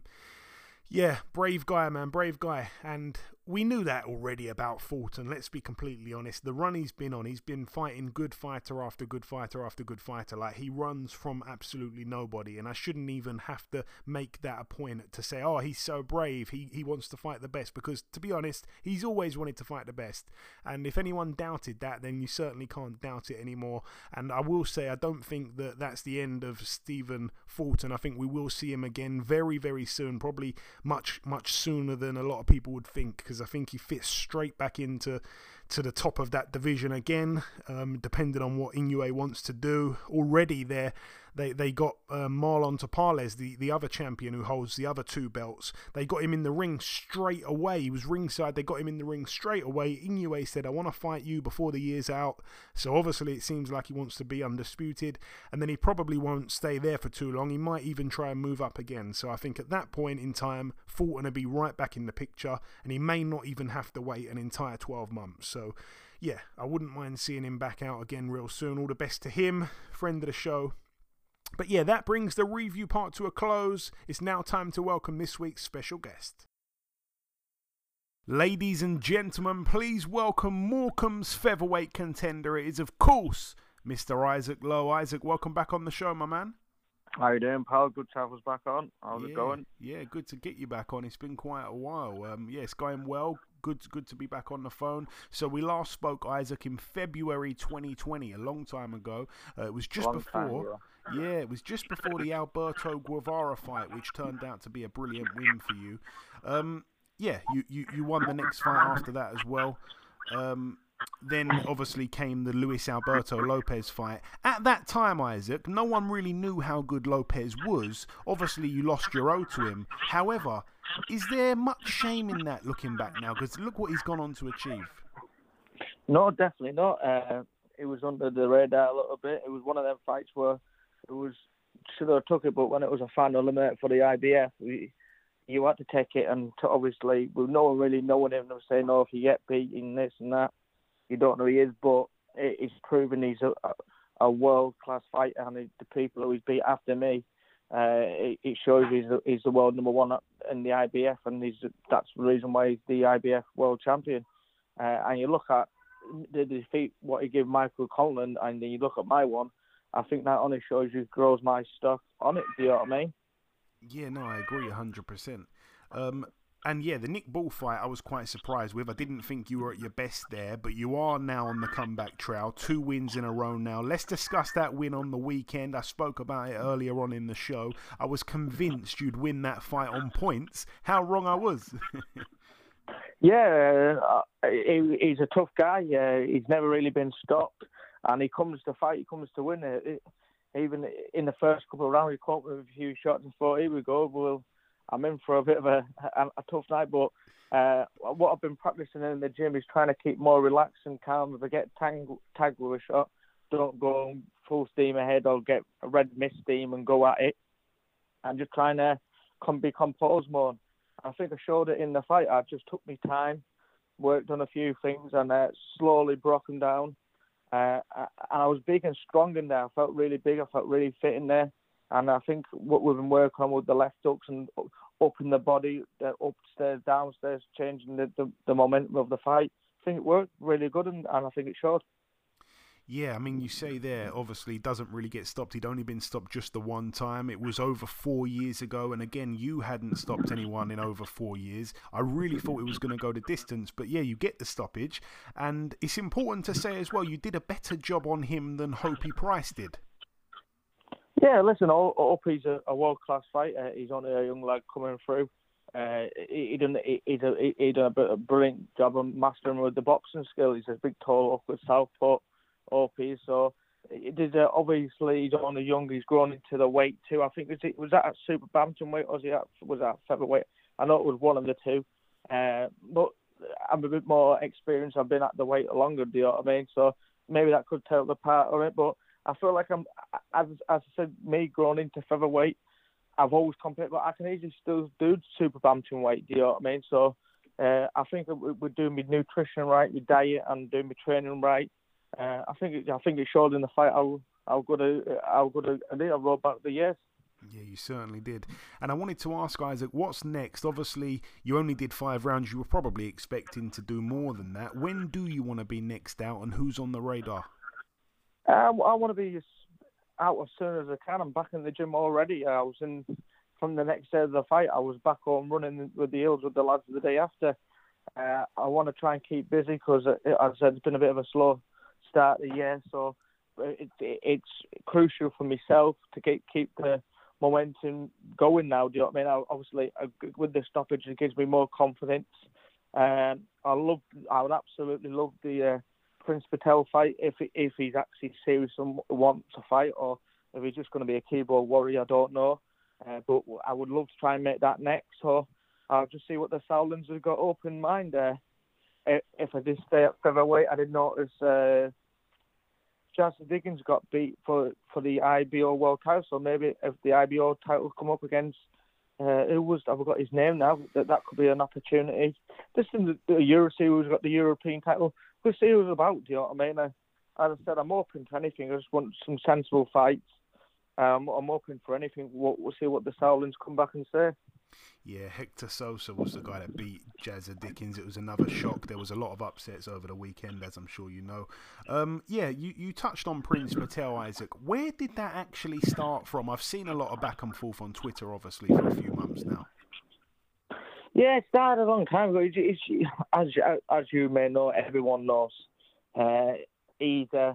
yeah, brave guy, man, brave guy. And we knew that already about Fulton, let's be completely honest. The run he's been on, he's been fighting good fighter after good fighter after good fighter. Like, he runs from absolutely nobody, and I shouldn't even have to make that a point to say, oh, he's so brave, he, he wants to fight the best, because, to be honest, he's always wanted to fight the best. And if anyone doubted that, then you certainly can't doubt it anymore. And I will say, I don't think that that's the end of Stephen Fulton. I think we will see him again very, very soon, probably much, much sooner than a lot of people would think, because I think he fits straight back into to the top of that division again, um, depending on what Inoue wants to do. Already they're they they got uh, Marlon Tapales, the, the other champion who holds the other two belts. They got him in the ring straight away. He was ringside. They got him in the ring straight away. Inoue said, I want to fight you before the year's out. So obviously it seems like he wants to be undisputed. And then he probably won't stay there for too long. He might even try and move up again. So I think at that point in time, Fulton will be right back in the picture. And he may not even have to wait an entire twelve months. So yeah, I wouldn't mind seeing him back out again real soon. All the best to him, friend of the show. But yeah, that brings the review part to a close. It's now time to welcome this week's special guest. Ladies and gentlemen, please welcome Morecambe's featherweight contender. It is, of course, Mister Isaac Lowe. Isaac, welcome back on the show, my man. How you doing, pal? Good to have us back on. How's yeah, it going? Yeah, good to get you back on. It's been quite a while. Um, yeah, it's going well. Good, good to be back on the phone. So we last spoke, Isaac, in February twenty twenty, a long time ago. Uh, it was just Long before. time, Yeah, it was just before the Alberto Guevara fight, which turned out to be a brilliant win for you. Um, yeah, you, you, you won the next fight after that as well. Um, then obviously came the Luis Alberto Lopez fight. At that time, Isaac, no one really knew how good Lopez was. Obviously, you lost your O to him. However, is there much shame in that looking back now? Because look what he's gone on to achieve. No, definitely not. Uh, it was under the radar a little bit. It was one of them fights where it was should have took it, but when it was a final limit for the I B F, we, you had to take it. And to obviously, with no one really knowing him, they were saying, "No, if you get beaten this and that, you don't know who he is." But it, it's proven he's a, a world class fighter, and the people who he's beat after me, uh, it, it shows he's the, he's the world number one in the I B F, and he's that's the reason why he's the I B F world champion. Uh, and you look at the defeat, what he gave Michael Conlan, and then you look at my one. I think that only shows you grows my stock on it. Do you know what I mean? Yeah, no, I agree a hundred percent. Um, and yeah, the Nick Ball fight, I was quite surprised with. I didn't think you were at your best there, but you are now on the comeback trail. Two wins in a row now. Let's discuss that win on the weekend. I spoke about it earlier on in the show. I was convinced you'd win that fight on points. How wrong I was. Yeah, uh, he, he's a tough guy. Uh, he's never really been stopped. And he comes to fight, he comes to win it. it even in the first couple of rounds, he caught me with a few shots and thought, here we go, well, I'm in for a bit of a, a, a tough night. But uh, what I've been practicing in the gym is trying to keep more relaxed and calm. If I get tagged, tagged with a shot, don't go full steam ahead or get a red mist steam and go at it. And just trying to come be composed more. I think I showed it in the fight. I just took my time, worked on a few things, and uh, slowly broke them down. Uh, and I was big and strong in there. I felt really big. I felt really fit in there. And I think what we've been working on with the left hooks and up in the body, the upstairs, downstairs, changing the, the, the momentum of the fight, I think it worked really good, and, and I think it showed. Yeah, I mean, you say there, obviously, doesn't really get stopped. He'd only been stopped just the one time. It was over four years ago, and again, you hadn't stopped anyone in over four years. I really thought it was going to go the distance, but yeah, you get the stoppage. And it's important to say as well, you did a better job on him than Hopey Price did. Yeah, listen, Opie's a, a world-class fighter. He's only a young lad coming through. Uh, he, he done he, he, done, he, he done a, a brilliant job of mastering with the boxing skill. He's a big, tall, awkward southpaw. O P, so it did, uh, obviously he's only young, he's grown into the weight too. I think was, it, was that at super bantamweight or was, he at, was that featherweight? I know it was one of the two, uh, but I'm a bit more experienced. I've been at the weight longer, do you know what I mean? So maybe that could tell the part of it, but I feel like I'm, as, as I said, me growing into featherweight, I've always competed, but I can easily still do super bantamweight, do you know what I mean? So uh, I think we're doing my nutrition right, my diet, and doing my training right. Uh, I think it, I think it showed in the fight how how good a, how good a, I did. I rode back the years. Yeah, you certainly did. And I wanted to ask Isaac, what's next? Obviously, you only did five rounds. You were probably expecting to do more than that. When do you want to be next out, and who's on the radar? Uh, I want to be out as soon as I can. I'm back in the gym already. I was in from the next day of the fight. I was back home running with the hills with the lads the day after. Uh, I want to try and keep busy because, as I said, it's been a bit of a slow start of the year, so it, it, it's crucial for myself to get, keep the momentum going now. Do you know what I mean? I, obviously, I, with the stoppage, it gives me more confidence. Um, I love, I would absolutely love the uh, Prince Patel fight if if he's actually serious and wants to fight, or If he's just going to be a keyboard warrior, I don't know. Uh, but I would love to try and make that next. So I'll just see what the Sauerlands have got up in mind. Uh, if I did stay at featherweight, I did notice uh, Jazza Diggins got beat for, for the I B O World title. So maybe if the I B O title come up against uh, who was I forgot his name now, that that could be an opportunity. This is the, the Euro who's got the European title. We'll see who's about. Do you know what I mean? I, as I said, I'm open to anything. I just want some sensible fights. Um, I'm open for anything. We'll, we'll see what the Sauerlands come back and say. Yeah, Hector Sosa was the guy that beat Jazza Dickens. It was another shock. There was a lot of upsets over the weekend, as I'm sure you know. Um, yeah, you, you touched on Prince Patel, Isaac. Where did that actually start from? I've seen a lot of back and forth on Twitter, obviously, for a few months now. Yeah, it started a long time ago. It's, it's, as, as you may know, everyone knows. Uh, he's, uh,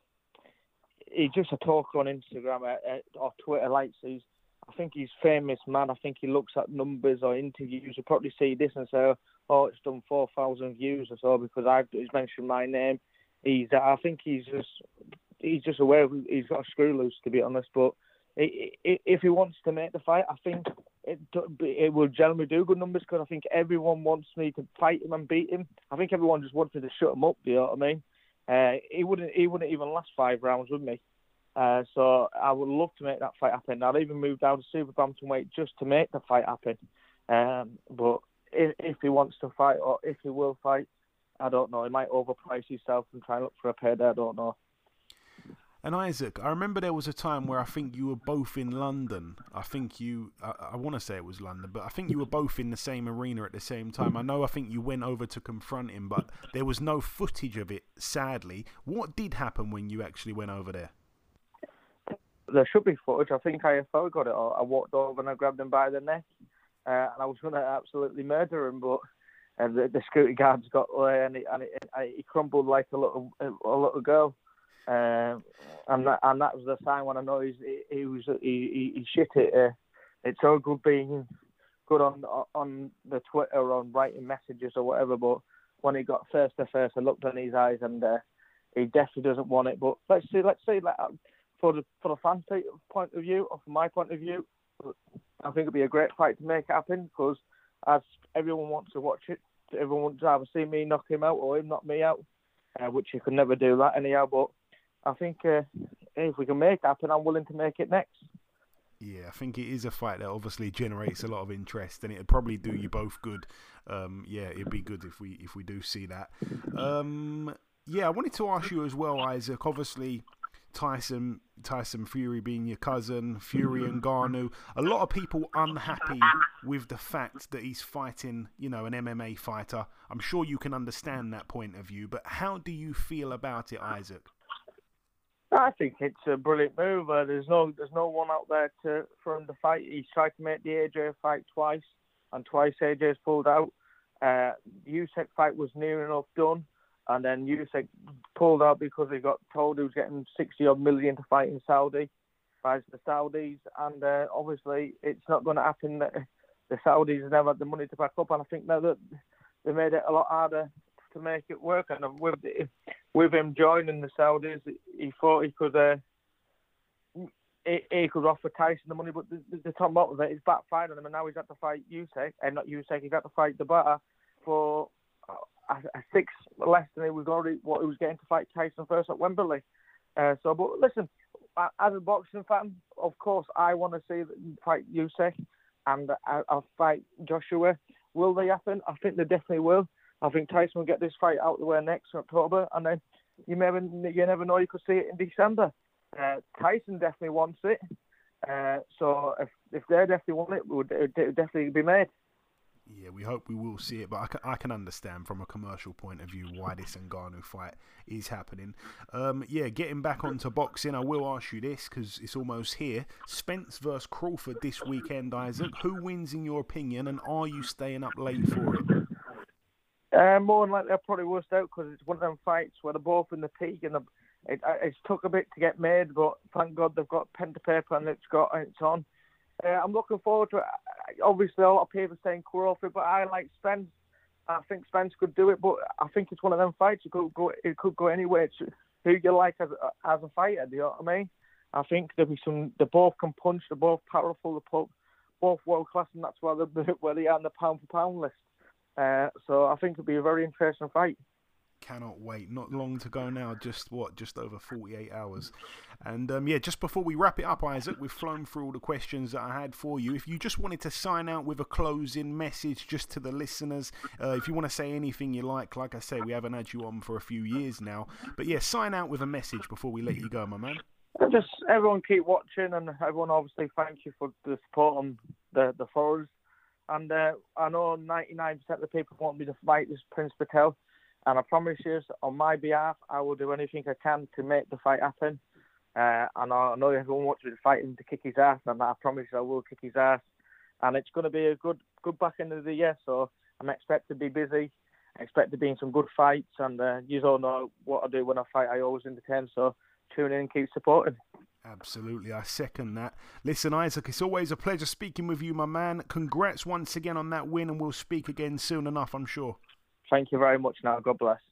he's just a talker on Instagram uh, or Twitter, like, so he's I think he's famous, man. I think he looks at numbers or interviews. He'll probably see this and say, oh, it's done four thousand views or so because I've he's mentioned my name. He's, I think he's just he's just aware of, he's got a screw loose, to be honest. But if he wants to make the fight, I think it, it will generally do good numbers because I think everyone wants me to fight him and beat him. I think everyone just wants me to shut him up, do you know what I mean? Uh, he wouldn't he wouldn't even last five rounds with me. Uh, so I would love to make that fight happen. I'd even move down to super bantamweight just to make the fight happen. Um, but if, if he wants to fight or if he will fight, I don't know. He might overprice himself and try and look for a payday. I don't know. And Isaac, I remember there was a time where I think you were both in London. I think you, I, I want to say it was London, but I think you were both in the same arena at the same time. I know I think you went over to confront him, but there was no footage of it, sadly. What did happen when you actually went over there? There should be footage. I think I F L got it. I walked over and I grabbed him by the neck, uh, and I was going to absolutely murder him, but uh, the, the security guards got away, and, he, and, he, and he crumbled like a little a little girl. Uh, and that and that was the sign when I know he's, he, he was he, he shit it. Uh, it's so good being good on on the Twitter or on writing messages or whatever, but when he got face to face, I looked in his eyes, and uh, he definitely doesn't want it. But let's see, let's see, like. For the for the fan point of view, or from my point of view, I think it'd be a great fight to make happen because as everyone wants to watch it, everyone wants to either see me knock him out or him knock me out, uh, which you can never do that anyhow. But I think uh, if we can make it happen, I'm willing to make it next. Yeah, I think it is a fight that obviously generates a lot of interest, and it'd probably do you both good. Um, yeah, it'd be good if we if we do see that. Um, yeah, I wanted to ask you as well, Isaac. Obviously, Tyson, Tyson Fury being your cousin, Fury and Ngannou. A lot of people unhappy with the fact that he's fighting, you know, an M M A fighter. I'm sure you can understand that point of view, but how do you feel about it, Isaac? I think it's a brilliant move. Uh, there's no, there's no one out there to for him to fight. He's tried to make the A J fight twice, and twice A J's pulled out. Uh, the Usyk fight was near enough done. And then Usyk pulled out because he got told he was getting sixty odd million to fight in Saudi, by the Saudis. And uh, obviously, it's not going to happen. The Saudis never had the money to back up. And I think now that they made it a lot harder to make it work. And with with him joining the Saudis, he thought he could uh, he, he could offer Tyson the money. But the, the, the top bottom of it is backfired on him. And now he's had to fight Usyk, and not Usyk. He's had to fight Debata for A, a six less than he was already what he was getting to fight Tyson first at Wembley. Uh, so, but listen, as a boxing fan, of course, I want to see them fight Usyk and I, I'll fight Joshua. Will they happen? I think they definitely will. I think Tyson will get this fight out of the way next October, and then you never you never know, you could see it in December. Uh, Tyson definitely wants it, uh, so if if they definitely want it, it would, it would definitely be made. Yeah, we hope we will see it, but I can, I can understand from a commercial point of view why this Ngannou fight is happening. Um, yeah, getting back onto boxing, I will ask you this because it's almost here. Spence versus Crawford this weekend, Isaac. Who wins in your opinion, and are you staying up late for it? Uh, more than likely, I probably will stay out because it's one of them fights where they're both in the peak, and the, it, it's took a bit to get made, but thank God they've got pen to paper and it's got it's on. Uh, I'm looking forward to it. Obviously, a lot of people are saying Crawford, but I like Spence. I think Spence could do it, but I think it's one of them fights. It could go, it could go anywhere. It's who you like as a, as a fighter. Do you know what I mean? I think there'll be some. They both can punch. They're both powerful. They're both, both world class, and that's why they're where they are on the pound for pound list. Uh, so I think it'll be a very interesting fight. Cannot wait. Not long to go now. Just what? Just over forty-eight hours. And um, yeah, just before we wrap it up, Isaac, we've flown through all the questions that I had for you. If you just wanted to sign out with a closing message just to the listeners, uh, if you want to say anything you like, like I say, we haven't had you on for a few years now. But yeah, sign out with a message before we let you go, my man. Just everyone keep watching, and everyone obviously thank you for the support on the the forums. And uh, I know ninety-nine percent of the people want me to fight this Prince Patel. And I promise you, on my behalf, I will do anything I can to make the fight happen. Uh, and I know everyone wants me to fight him to kick his ass, and I promise you I will kick his ass. And it's going to be a good good back end of the year, so I'm expect to be busy. I expect to be in some good fights, and uh, you all know what I do when I fight. I always entertain, so tune in and keep supporting. Absolutely, I second that. Listen, Isaac, it's always a pleasure speaking with you, my man. Congrats once again on that win, and we'll speak again soon enough, I'm sure. Thank you very much now. God bless.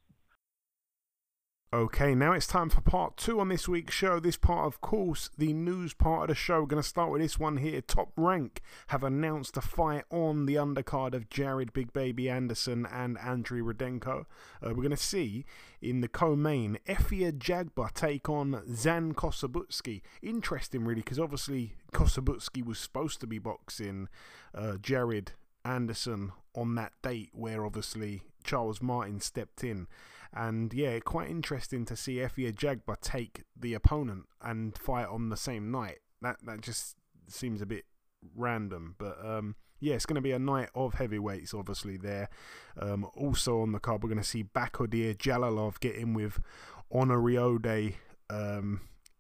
Okay, now it's time for part two on this week's show. This part, of course, the news part of the show. We're going to start with this one here. Top Rank have announced a fight on the undercard of Jared Big Baby Anderson and Andriy Rudenko. Uh, we're going to see in the co-main Efia Jagba take on Zan Kosabutsky. Interesting, really, because obviously Kosabutsky was supposed to be boxing uh, Jared Anderson on that date where obviously Charles Martin stepped in. And yeah, quite interesting to see Efia Jagba take the opponent and fight on the same night. That that just seems a bit random, but um, yeah, it's going to be a night of heavyweights, obviously there. Um, also on the card, we're going to see Bakodir Jalalov get in with Honoriode um,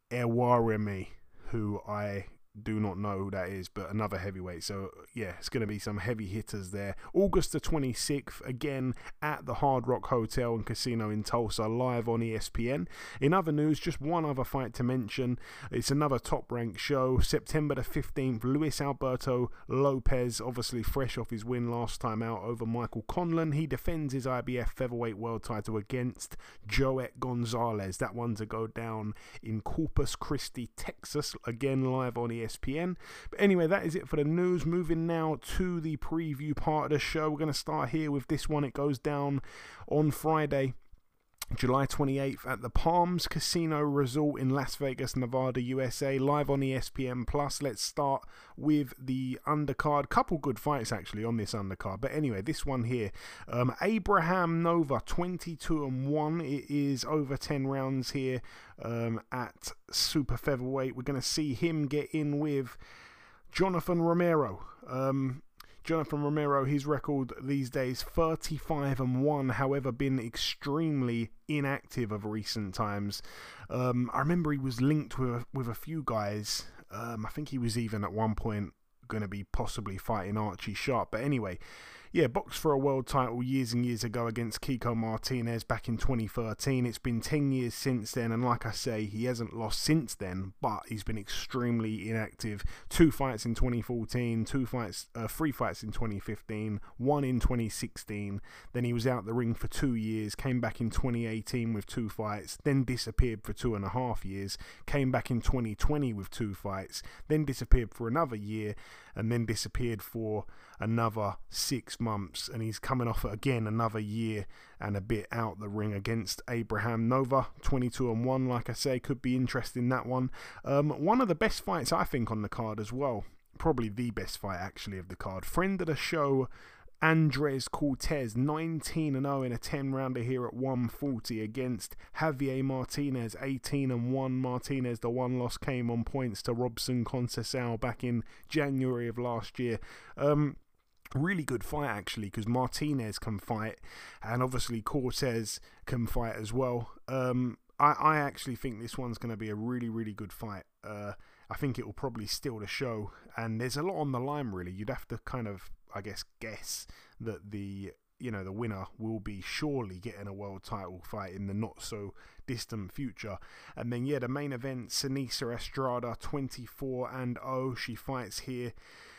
Ewaremi, who I do not know who that is, but another heavyweight. So yeah, it's going to be some heavy hitters there. August the twenty-sixth, again at the Hard Rock Hotel and Casino in Tulsa, live on E S P N. In other news, just one other fight to mention. It's another Top Rank show. September the fifteenth, Luis Alberto Lopez, obviously fresh off his win last time out over Michael Conlan. He defends his I B F featherweight world title against Joet Gonzalez. That one to go down in Corpus Christi, Texas, again live on E S P N. But anyway, that is it for the news. Moving now to the preview part of the show. We're going to start here with this one. It goes down on Friday, July twenty-eighth at the Palms Casino Resort in Las Vegas, Nevada, U S A, live on E S P N Plus. Let's start with the undercard. Couple good fights actually on this undercard, but anyway, this one here, um, Abraham Nova, twenty-two and one. It is over ten rounds here um, at super featherweight. We're going to see him get in with Jonathan Romero. Um, Jonathan Romero, his record these days, thirty-five and one, however, been extremely inactive of recent times. Um, I remember he was linked with a, with a few guys. Um, I think he was even at one point going to be possibly fighting Archie Sharp. But anyway, yeah, boxed for a world title years and years ago against Kiko Martinez back in twenty thirteen. It's been ten years since then, and like I say, he hasn't lost since then, but he's been extremely inactive. Two fights in twenty fourteen, two fights, uh, three fights in twenty fifteen, one in twenty sixteen. Then he was out the ring for two years, came back in twenty eighteen with two fights, then disappeared for two and a half years, came back in twenty twenty with two fights, then disappeared for another year, and then disappeared for another six months, and he's coming off again another year and a bit out the ring against Abraham Nova. Twenty-two and one, like I say, could be interesting, that one. Um, one of the best fights I think on the card as well, probably the best fight actually of the card. Friend of the show, Andres Cortez, nineteen and oh in a ten rounder here at one forty against Javier Martinez, eighteen and one. Martinez, the one loss came on points to Robson Conceição back in January of last year. Um, really good fight actually, because Martinez can fight and obviously Cortez can fight as well. Um, I, I actually think this one's going to be a really, really good fight. Uh, I think it will probably steal the show, and there's a lot on the line really. You'd have to kind of, I guess, guess that the you know the winner will be surely getting a world title fight in the not so distant future. And then yeah, the main event, Sinisa Estrada, twenty-four and oh. She fights here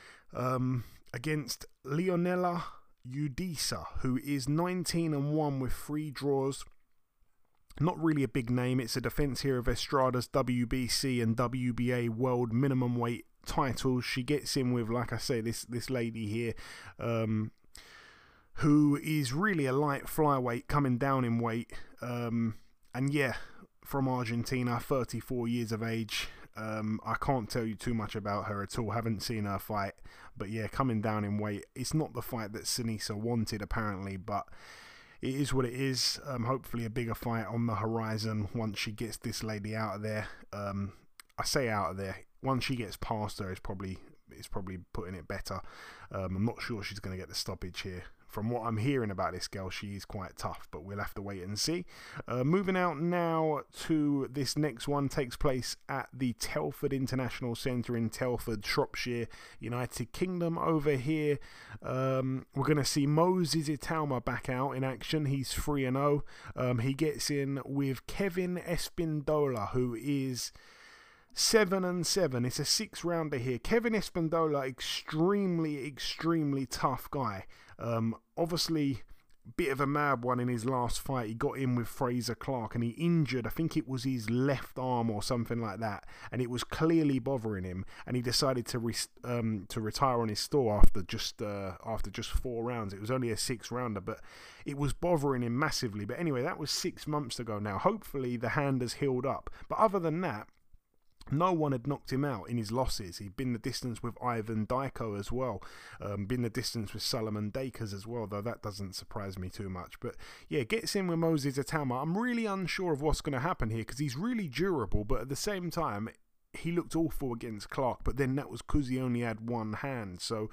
um, against Leonela Udisa, who is nineteen and one with three draws. Not really a big name. It's a defense here of Estrada's W B C and W B A world minimum weight titles. She gets in with, like I say, this this lady here, um, who is really a light flyweight coming down in weight. Um, and yeah, from Argentina, thirty-four years of age. Um, I can't tell you too much about her at all. Haven't seen her fight. But yeah, coming down in weight. It's not the fight that Sinisa wanted, apparently, but it is what it is. Um, hopefully a bigger fight on the horizon once she gets this lady out of there. Um, I say out of there. Once she gets past her, it's probably it's probably putting it better. Um, I'm not sure she's going to get the stoppage here. From what I'm hearing about this girl, she is quite tough, but we'll have to wait and see. Uh, moving out now to this next one, takes place at the Telford International Centre in Telford, Shropshire, United Kingdom. Over here, um, we're going to see Moses Itauma back out in action. He's three and oh. Um, he gets in with Kevin Espindola, who is seven and seven. It's a six rounder here. Kevin Espindola, extremely, extremely tough guy. Um, obviously, bit of a mad one in his last fight. He got in with Fraser Clark and he injured, I think it was his left arm or something like that, and it was clearly bothering him. And he decided to re- um, to retire on his store after just uh, after just four rounds. It was only a six rounder, but it was bothering him massively. But anyway, that was six months ago now. Hopefully, the hand has healed up. But other than that, no one had knocked him out in his losses. He'd been the distance with Ivan Dyko as well. Um, been the distance with Solomon Dakers as well, though that doesn't surprise me too much. But yeah, gets in with Moses Itauma. I'm really unsure of what's going to happen here because he's really durable, but at the same time, he looked awful against Clark. But then that was because he only had one hand. So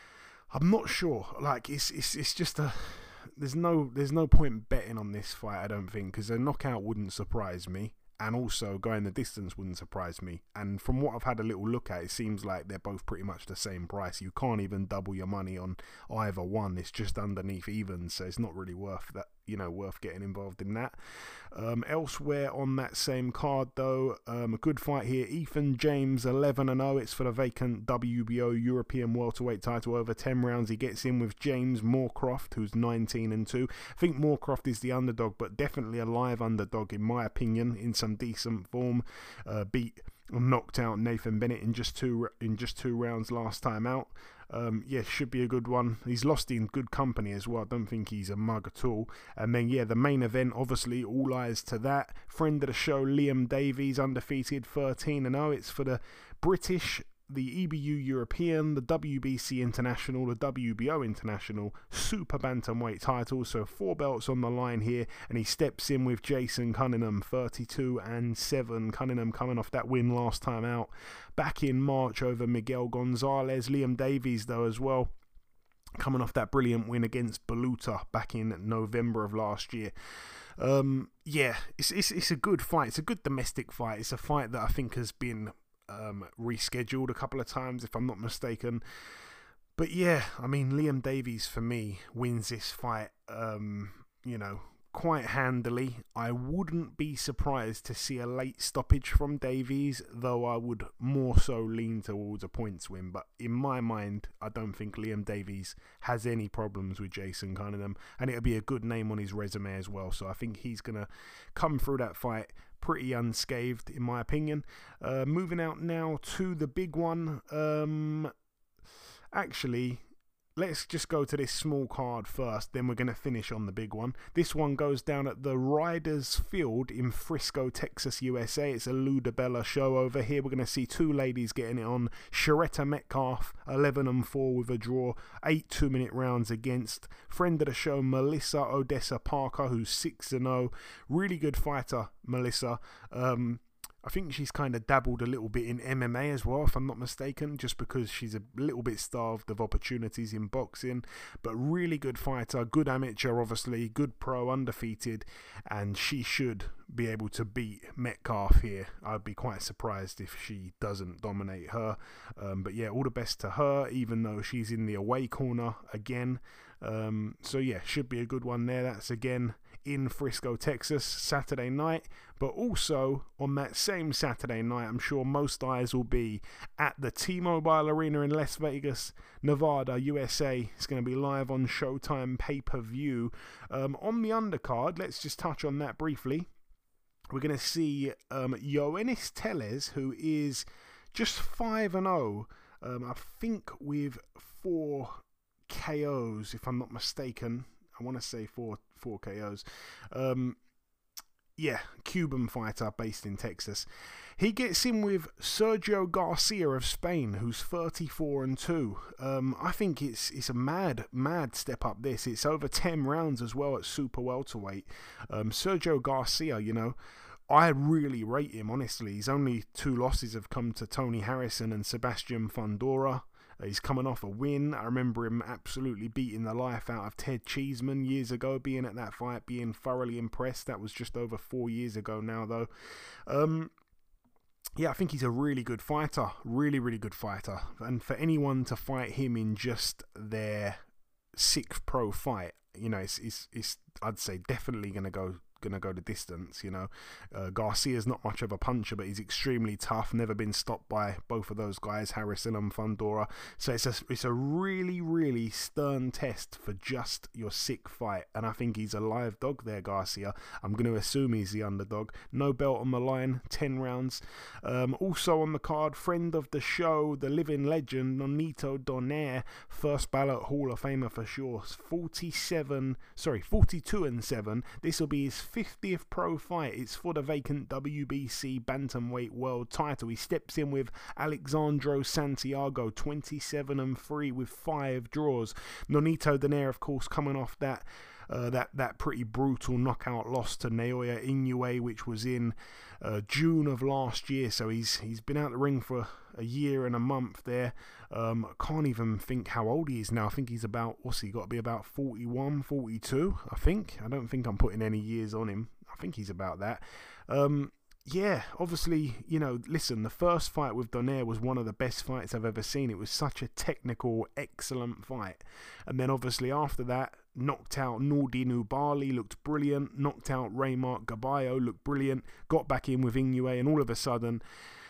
I'm not sure. Like, it's it's it's just a... There's no, there's no point betting on this fight, I don't think, because a knockout wouldn't surprise me. And also going the distance wouldn't surprise me. And from what I've had a little look at, it seems like they're both pretty much the same price. You can't even double your money on either one. It's just underneath even, so it's not really worth that, you know, worth getting involved in that. Um, elsewhere on that same card, though, um, a good fight here. Ethan James, eleven and oh. It's for the vacant W B O European welterweight title over ten rounds. He gets in with James Moorcroft, who's nineteen and two. I think Moorcroft is the underdog, but definitely a live underdog in my opinion, in some decent form. Uh, beat knocked out Nathan Bennett in just two in just two rounds last time out. Um, yeah, should be a good one. He's lost in good company as well. I don't think he's a mug at all. And then, yeah, the main event, obviously, all eyes to that. Friend of the show, Liam Davies, undefeated, thirteen and oh. It's for the British, the E B U European, the W B C International, the W B O International, Super Bantamweight titles. So four belts on the line here, and he steps in with Jason Cunningham, thirty-two and seven. Cunningham coming off that win last time out back in March over Miguel Gonzalez. Liam Davies, though, as well, coming off that brilliant win against Baluta back in November of last year. Um, yeah, it's, it's it's a good fight. It's a good domestic fight. It's a fight that I think has been um, rescheduled a couple of times, if I'm not mistaken. But yeah, I mean, Liam Davies, for me, wins this fight, um, you know, quite handily. I wouldn't be surprised to see a late stoppage from Davies, though I would more so lean towards a points win. But in my mind, I don't think Liam Davies has any problems with Jason Cunningham, and it'll be a good name on his resume as well. So I think he's going to come through that fight pretty unscathed, in my opinion. Uh, moving out now to the big one. Um, actually... Let's just go to this small card first, then we're going to finish on the big one. This one goes down at the Riders Field in Frisco, Texas, U S A. It's a Lou DiBella show over here. We're going to see two ladies getting it on. Sharetta Metcalf, eleven and four with a draw, eight two-minute rounds against friend of the show, Melissa Odessa Parker, who's six and oh. Really good fighter, Melissa. Um... I think she's kind of dabbled a little bit in M M A as well, if I'm not mistaken, just because she's a little bit starved of opportunities in boxing. But really good fighter, good amateur, obviously, good pro, undefeated, and she should be able to beat Metcalf here. I'd be quite surprised if she doesn't dominate her. Um, but yeah, all the best to her, even though she's in the away corner again. Um, so yeah, should be a good one there. That's again in Frisco, Texas, Saturday night. But also on that same Saturday night, I'm sure most eyes will be at the T-Mobile Arena in Las Vegas, Nevada, U S A. It's going to be live on Showtime pay-per-view. Um, on the undercard, let's just touch on that briefly. we're going to see um, Yoenis Tellez, who is just five and oh, um, I think with four K Os, if I'm not mistaken. I want to say four four K Os. Um, yeah, Cuban fighter based in Texas. He gets in with Sergio Garcia of Spain, who's thirty-four and two. Um, I think it's it's a mad, mad step up this. It's over ten rounds as well at super welterweight. Um, Sergio Garcia, you know, I really rate him, honestly. His only two losses have come to Tony Harrison and Sebastian Fundora. He's coming off a win. I remember him absolutely beating the life out of Ted Cheeseman years ago, being at that fight, being thoroughly impressed. That was just over four years ago now, though. Um, yeah, I think he's a really good fighter. Really, really good fighter. And for anyone to fight him in just their sixth pro fight, you know, it's, it's, it's I'd say definitely going to go gonna go the distance. You know, uh, Garcia's not much of a puncher, but he's extremely tough. Never been stopped by both of those guys, Harrison and Fundora. So it's a it's a really really stern test for just your sick fight, and I think he's a live dog there, Garcia. I'm going to assume he's the underdog. No belt on the line, ten rounds. Um, also on the card, friend of the show, the living legend Nonito Donaire, first ballot Hall of Famer for sure. forty-seven, sorry, forty-two and seven. This will be his fiftieth pro fight. It's for the vacant W B C bantamweight world title. He steps in with Alexandro Santiago, twenty-seven and three with five draws. Nonito Donaire, of course, coming off that uh, that that pretty brutal knockout loss to Naoya Inoue, which was in uh, June of last year. So he's he's been out the ring for a year and a month there. Um, I can't even think how old he is now. I think he's about, what's he got to be, about forty-one, forty-two, I think. I don't think I'm putting any years on him. I think he's about that. Um, yeah, obviously, you know, listen, the first fight with Donaire was one of the best fights I've ever seen. It was such a technical, excellent fight. And then obviously after that, knocked out Nordin Ubali, looked brilliant. Knocked out Raymark Gaballo, looked brilliant. Got back in with Inoue, and all of a sudden,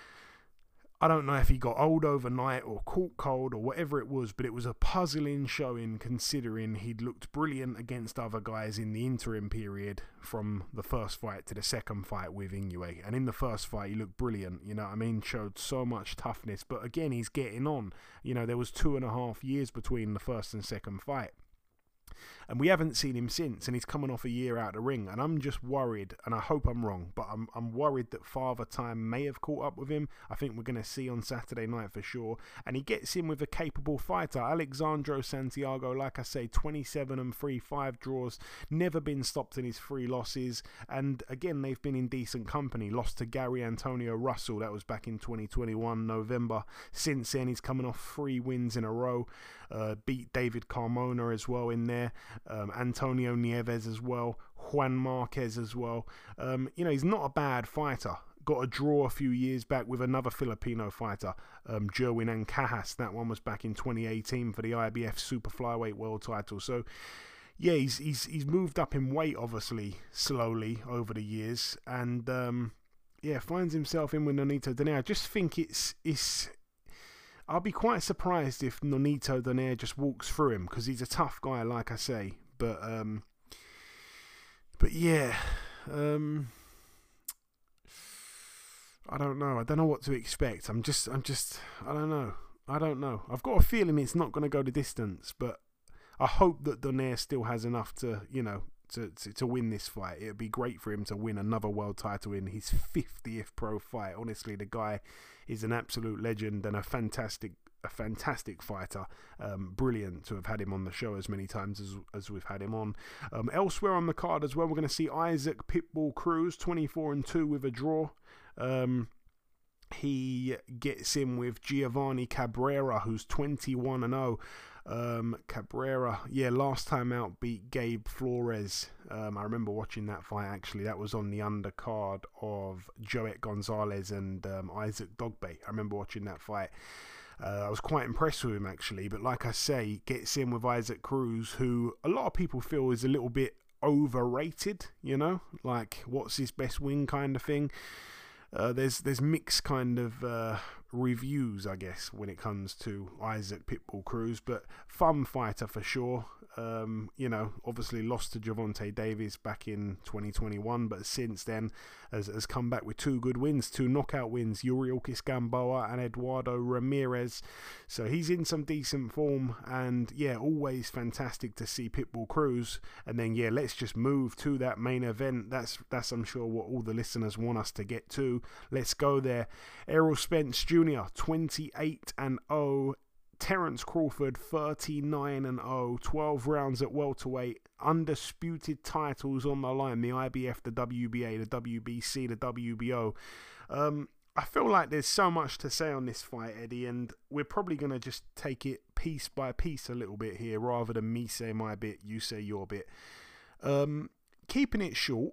I don't know if he got old overnight or caught cold or whatever it was, but it was a puzzling showing considering he'd looked brilliant against other guys in the interim period from the first fight to the second fight with Inoue. And in the first fight, he looked brilliant, you know what I mean? Showed so much toughness. But again, he's getting on. You know, there was two and a half years between the first and second fight. And we haven't seen him since, and he's coming off a year out of the ring, and I'm just worried, and I hope I'm wrong, but I'm I'm worried that Father Time may have caught up with him. I think we're going to see on Saturday night for sure, and he gets in with a capable fighter, Alexandro Santiago, like I say, twenty-seven and three, five draws, never been stopped in his three losses, and again, they've been in decent company. Lost to Gary Antonio Russell, that was back in twenty twenty-one, November. Since then, he's coming off three wins in a row, uh, beat David Carmona as well in there. Um, Antonio Nieves as well, Juan Marquez as well. Um, you know, he's not a bad fighter. Got a draw a few years back with another Filipino fighter, um, Jerwin Ancajas. That one was back in twenty eighteen for the I B F Super Flyweight World title. So, yeah, he's he's he's moved up in weight, obviously, slowly over the years, and um, yeah, finds himself in with Nonito Donaire. I just think it's it's. I'll be quite surprised if Nonito Donaire just walks through him, because he's a tough guy, like I say. But um, but yeah, um, I don't know. I don't know what to expect. I'm just, I'm just, I don't know. I don't know. I've got a feeling it's not going to go the distance, but I hope that Donaire still has enough to, you know, to, to to win this fight. It would be great for him to win another world title in his fiftieth pro fight. Honestly, the guy is an absolute legend and a fantastic a fantastic fighter. Um, brilliant to have had him on the show as many times as, as we've had him on. Um, elsewhere on the card as well, we're going to see Isaac Pitbull Cruz, twenty-four and two with a draw. Um, he gets in with Giovanni Cabrera, who's twenty-one and oh. Um, Cabrera, yeah, last time out beat Gabe Flores. Um, I remember watching that fight, actually. That was on the undercard of Joet Gonzalez and um, Isaac Dogbe. I remember watching that fight. Uh, I was quite impressed with him, actually. But like I say, gets in with Isaac Cruz, who a lot of people feel is a little bit overrated, you know? Like, what's his best win kind of thing. Uh, there's there's mixed kind of uh, reviews, I guess, when it comes to Isaac Pitbull Cruz, but fun fighter for sure. Um, you know, obviously lost to Gervonta Davis back in twenty twenty-one, but since then has, has come back with two good wins, two knockout wins, Yuriorkis Gamboa and Eduardo Ramirez. So he's in some decent form, and yeah, always fantastic to see Pitbull Cruz. And then yeah, let's just move to that main event. That's that's I'm sure what all the listeners want us to get to. Let's go there. Errol Spence Junior twenty-eight and oh. Terence Crawford thirty-nine and oh, twelve rounds at welterweight, undisputed titles on the line, the I B F, the W B A, the W B C, the W B O. Um, I feel like there's so much to say on this fight, Eddie, and we're probably going to just take it piece by piece a little bit here, rather than me say my bit, you say your bit. Um, keeping it short,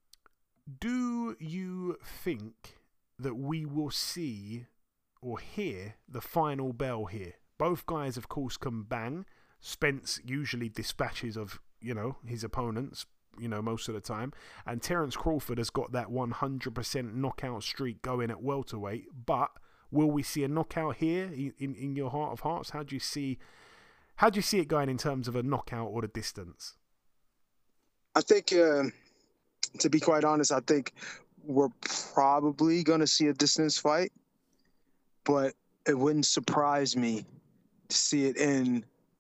do you think that we will see or hear the final bell here? Both guys, of course, can bang. Spence usually dispatches of, you know, his opponents, you know, most of the time. And Terence Crawford has got that one hundred percent knockout streak going at welterweight. But will we see a knockout here in, in your heart of hearts? How do you see how do you see it going in terms of a knockout or the distance? I think, uh, to be quite honest, I think we're probably going to see a distance fight. But it wouldn't surprise me to see it in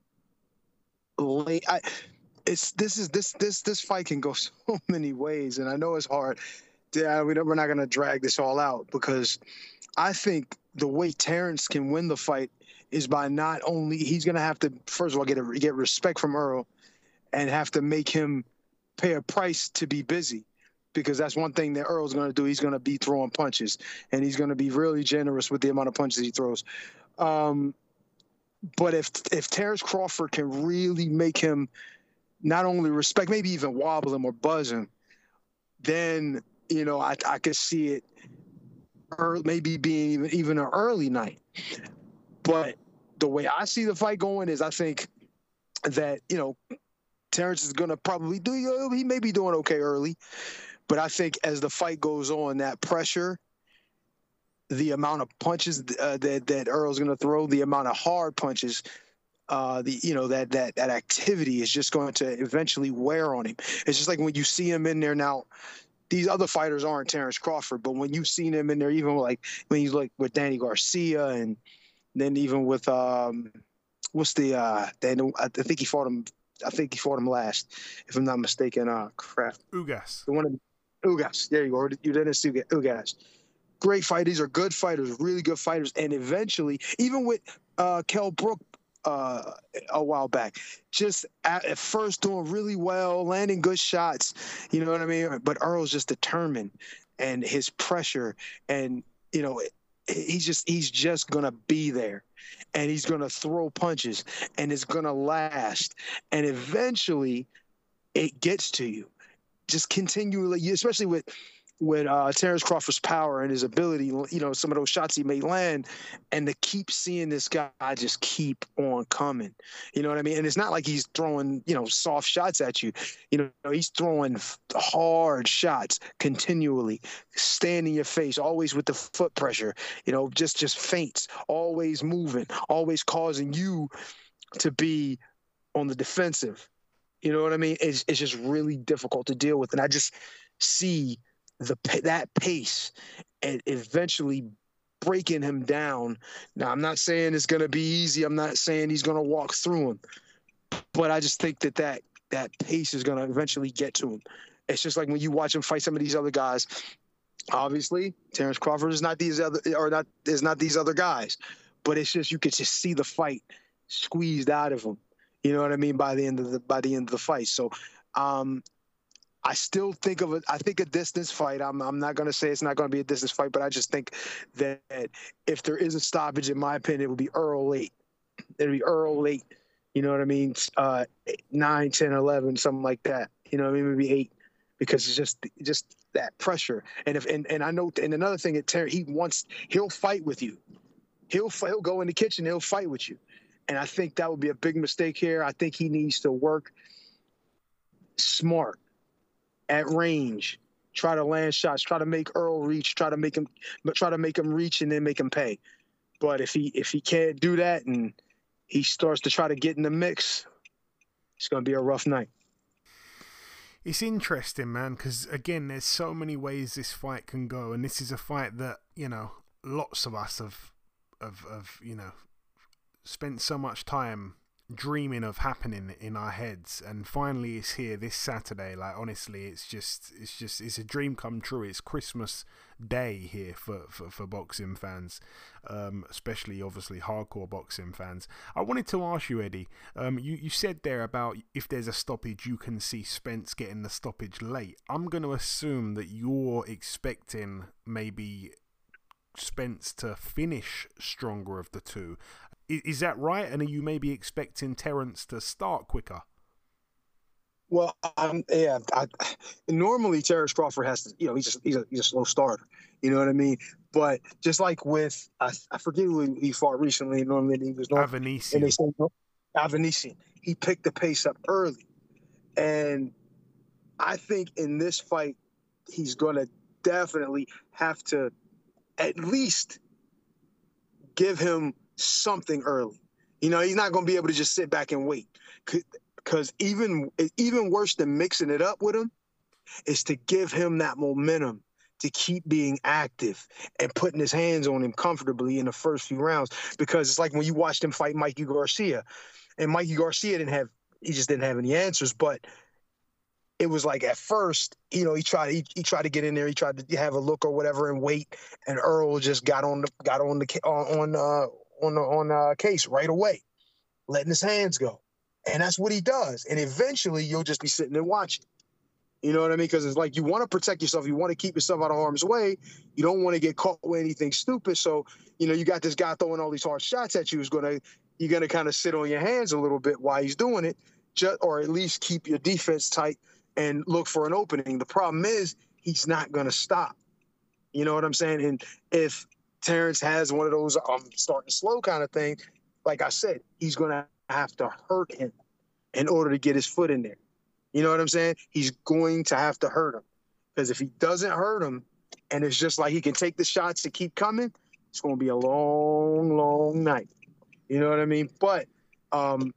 late. I, it's this is this this this fight can go so many ways, and I know it's hard. Yeah, we don't, we're not gonna drag this all out, because I think the way Terence can win the fight is by not only he's gonna have to first of all get a, get respect from Earl, and have to make him pay a price to be busy. Because that's one thing that Earl's going to do. He's going to be throwing punches, and he's going to be really generous with the amount of punches he throws. Um, but if if Terence Crawford can really make him not only respect, maybe even wobble him or buzz him, then, you know, I, I could see it early, maybe being even, even an early night. But the way I see the fight going is I think that, you know, Terence is going to probably do, he may be doing okay early. But I think as the fight goes on, that pressure, the amount of punches uh, that that Earl's going to throw, the amount of hard punches, uh, the you know that that that activity is just going to eventually wear on him. It's just like when you see him in there now. These other fighters aren't Terence Crawford, but when you've seen him in there, even like when he's like with Danny Garcia, and then even with um, what's the uh, Dan, I think he fought him. I think he fought him last, if I'm not mistaken. Uh, crap. Ugas. The one. In, Ugas, there you go. You didn't see Ugas. Great fighters. These are good fighters, really good fighters. And eventually, even with uh, Kell Brook uh, a while back, just at, at first doing really well, landing good shots, you know what I mean? But Earl's just determined, and his pressure, and, you know, he's just he's just going to be there. And he's going to throw punches, and it's going to last. And eventually, it gets to you. Just continually, especially with with uh, Terence Crawford's power and his ability, you know, some of those shots he may land, and to keep seeing this guy just keep on coming. You know what I mean? And it's not like he's throwing, you know, soft shots at you. You know, he's throwing hard shots continually, stand in your face, always with the foot pressure, you know, just, just feints, always moving, always causing you to be on the defensive. You know what I mean? It's it's just really difficult to deal with, and I just see the that pace and eventually breaking him down. Now, I'm not saying it's going to be easy. I'm not saying he's going to walk through him, but I just think that that, that pace is going to eventually get to him. It's just like when you watch him fight some of these other guys. Obviously, Terence Crawford is not these other or not is not these other guys, but it's just you could just see the fight squeezed out of him. You know what I mean? By the end of the by the end of the fight. So um, I still think of it. I think a distance fight. I'm I'm not going to say it's not going to be a distance fight, but I just think that if there is a stoppage, in my opinion, it would be Earl late. It'd be Earl late. You know what I mean? Uh, nine, ten, eleven, something like that. You know what I mean? Maybe eight, because it's just just that pressure. And if and, and I know. And another thing, that Terry, he wants he'll fight with you. He'll he'll go in the kitchen. He'll fight with you. And I think that would be a big mistake here. I think he needs to work smart at range, try to land shots, try to make Earl reach, try to make him, try to make him reach, and then make him pay. But if he if he can't do that and he starts to try to get in the mix, it's going to be a rough night. It's interesting, man, because, again, there's so many ways this fight can go, and this is a fight that, you know, lots of us have, have, have you know, spent so much time dreaming of happening in our heads, and finally it's here this Saturday. Like, honestly, it's just it's just it's a dream come true. It's Christmas Day here for for, for boxing fans, um especially obviously hardcore boxing fans. I wanted to ask you, Eddie, um you you said there about if there's a stoppage you can see Spence getting the stoppage late. I'm going to assume that you're expecting maybe Spence to finish stronger of the two. Is that right? And are you maybe expecting Terence to start quicker? Well, um, yeah. I, normally, Terence Crawford has to, you know, he's just he's a, he's a slow starter. You know what I mean? But just like with, I, I forget who he fought recently. Normally, he was Avanesian. And they said Avanesian. He picked the pace up early, and I think in this fight, he's going to definitely have to at least give him something early. You know, he's not going to be able to just sit back and wait. Because even even worse than mixing it up with him is to give him that momentum to keep being active and putting his hands on him comfortably in the first few rounds. Because it's like when you watched him fight Mikey Garcia, and Mikey Garcia didn't have, he just didn't have any answers. But it was like at first, you know, he tried he, he tried to get in there, he tried to have a look or whatever and wait, and Earl just got on the got on the on uh on the on uh case right away, letting his hands go. And that's what he does. And eventually you'll just be sitting there watching. You know what I mean? Because it's like you want to protect yourself. You want to keep yourself out of harm's way. You don't want to get caught with anything stupid. So, you know, you got this guy throwing all these hard shots at you. Who's gonna You're going to kind of sit on your hands a little bit while he's doing it, just, or at least keep your defense tight and look for an opening. The problem is he's not going to stop. You know what I'm saying? And if Terence has one of those um, starting slow kind of thing, like I said, he's going to have to hurt him in order to get his foot in there. You know what I'm saying? He's going to have to hurt him, because if he doesn't hurt him and it's just like he can take the shots to keep coming, it's going to be a long, long night. You know what I mean? But um,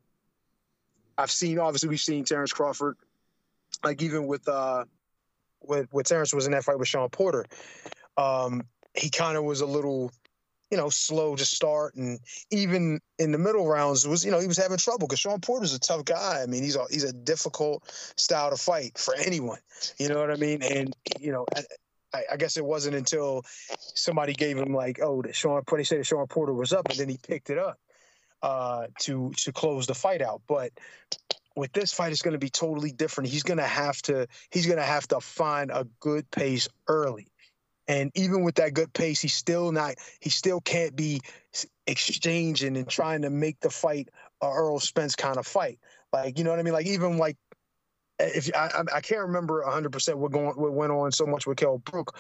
I've seen, obviously we've seen Terence Crawford, like even with, uh, with, with Terence was in that fight with Sean Porter, um, he kind of was a little, you know, slow to start, and even in the middle rounds was, you know, he was having trouble because Sean Porter's a tough guy. I mean, he's a, he's a difficult style to fight for anyone. You know what I mean? And you know, I, I guess it wasn't until somebody gave him like, oh, that Sean, they said that Sean Porter was up, and then he picked it up uh, to to close the fight out. But with this fight, it's going to be totally different. He's going to have to he's going to have to find a good pace early. And even with that good pace, he's still not, he still can't be exchanging and trying to make the fight a Earl Spence kind of fight. Like, you know what I mean? Like, even like, if I, I can't remember one hundred percent what going what went on so much with Kell Brook.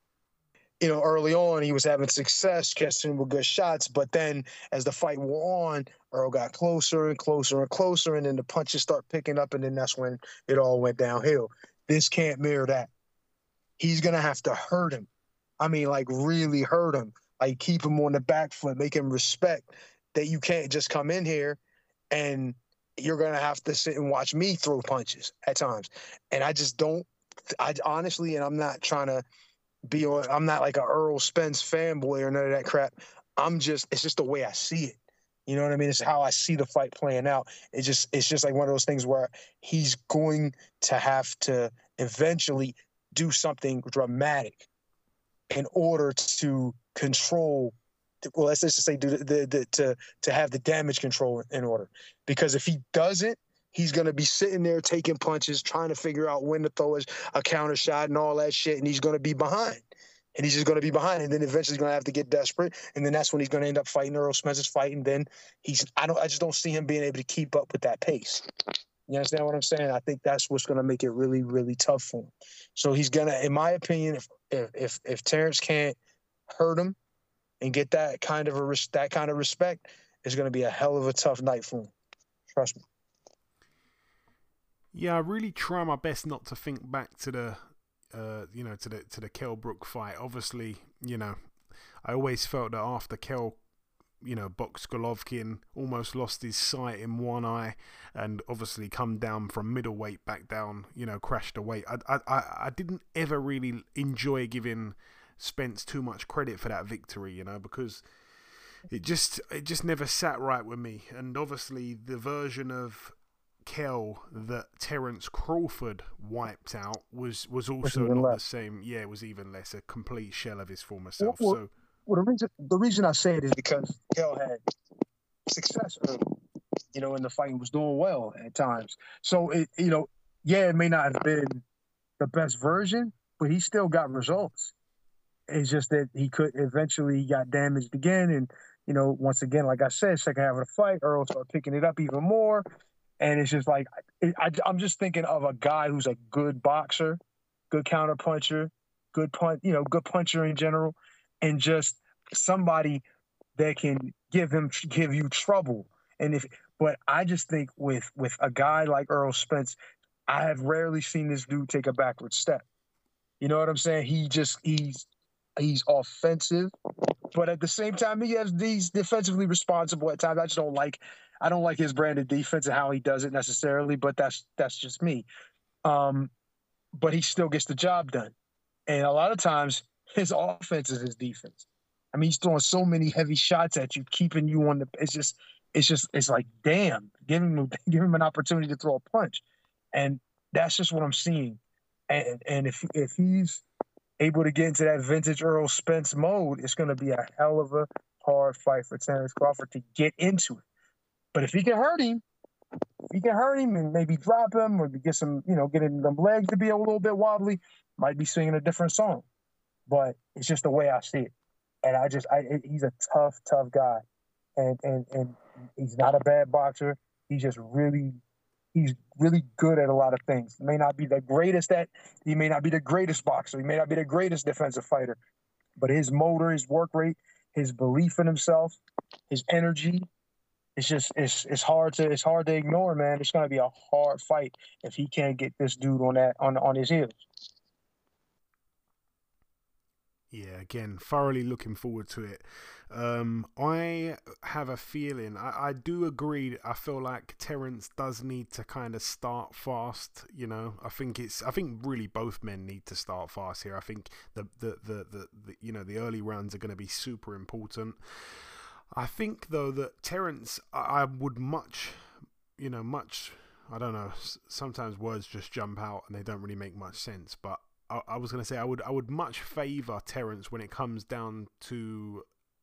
You know, early on, he was having success, catching with good shots. But then as the fight wore on, Earl got closer and closer and closer. And then the punches start picking up. And then that's when it all went downhill. This can't mirror that. He's going to have to hurt him. I mean, like, really hurt him. Like, keep him on the back foot, make him respect that you can't just come in here and you're going to have to sit and watch me throw punches at times. And I just don't, I honestly, and I'm not trying to be on, I'm not like a Earl Spence fanboy or none of that crap. I'm just, it's just the way I see it. You know what I mean? It's how I see the fight playing out. It's just, it's just like one of those things where he's going to have to eventually do something dramatic in order to control, well, let's just say do the, the, the, to to have the damage control in order. Because if he doesn't, he's going to be sitting there taking punches, trying to figure out when to throw a counter shot and all that shit, and he's going to be behind. And he's just going to be behind, and then eventually he's going to have to get desperate, and then that's when he's going to end up fighting Earl Spence's fight, and then he's I don't I just don't see him being able to keep up with that pace. You understand what I'm saying? I think that's what's going to make it really, really tough for him. So he's going to, in my opinion, if if if, if Terence can't hurt him and get that kind of a that kind of respect, it's going to be a hell of a tough night for him. Trust me. Yeah, I really try my best not to think back to the, uh, you know, to the to the Kell Brook fight. Obviously, you know, I always felt that after Kell you know, boxed Golovkin, almost lost his sight in one eye, and obviously come down from middleweight back down, you know, crashed away. I, I, I didn't ever really enjoy giving Spence too much credit for that victory, you know, because it just it just never sat right with me. And obviously the version of Kell that Terence Crawford wiped out was, was also not less. the same. Yeah, it was even less, a complete shell of his former self. Well, so. Well, the reason the reason I say it is because Kell had success early, you know, in the fight and was doing well at times. So, it, you know, yeah, it may not have been the best version, but he still got results. It's just that he could eventually he got damaged again. And, you know, once again, like I said, second half of the fight, Earl started picking it up even more. And it's just like, it, I, I'm just thinking of a guy who's a good boxer, good counter puncher, good punch, you know, good puncher in general. And just somebody that can give him give you trouble. And if, but I just think with with a guy like Earl Spence, I have rarely seen this dude take a backward step. You know what I'm saying? He just he's he's offensive, but at the same time he has these defensively responsible at times. I just don't like I don't like his brand of defense and how he does it necessarily. But that's that's just me. Um, but he still gets the job done, and a lot of times his offense is his defense. I mean, he's throwing so many heavy shots at you, keeping you on the. It's just, it's just, it's like, damn, give him, give him an opportunity to throw a punch, and that's just what I'm seeing. And and if if he's able to get into that vintage Earl Spence mode, it's going to be a hell of a hard fight for Terence Crawford to get into it. But if he can hurt him, if he can hurt him and maybe drop him or get some, you know, getting them legs to be a little bit wobbly, might be singing a different song. But it's just the way I see it. And I just, I, he's a tough, tough guy. And, and, and he's not a bad boxer. He's just really, he's really good at a lot of things. He may not be the greatest at, he may not be the greatest boxer. He may not be the greatest defensive fighter. But his motor, his work rate, his belief in himself, his energy, it's just, it's it's hard to, it's hard to ignore, man. It's going to be a hard fight if he can't get this dude on that, on, on his heels. Yeah, again, thoroughly looking forward to it. Um, I have a feeling, I, I do agree, I feel like Terence does need to kind of start fast, you know. I think it's, I think really both men need to start fast here. I think the, the, the, the, the you know, the early rounds are going to be super important. I think, though, that Terence, I, I would much, you know, much, I don't know, sometimes words just jump out and they don't really make much sense, but I, I was going to say I would I would much favour Terence when it comes down to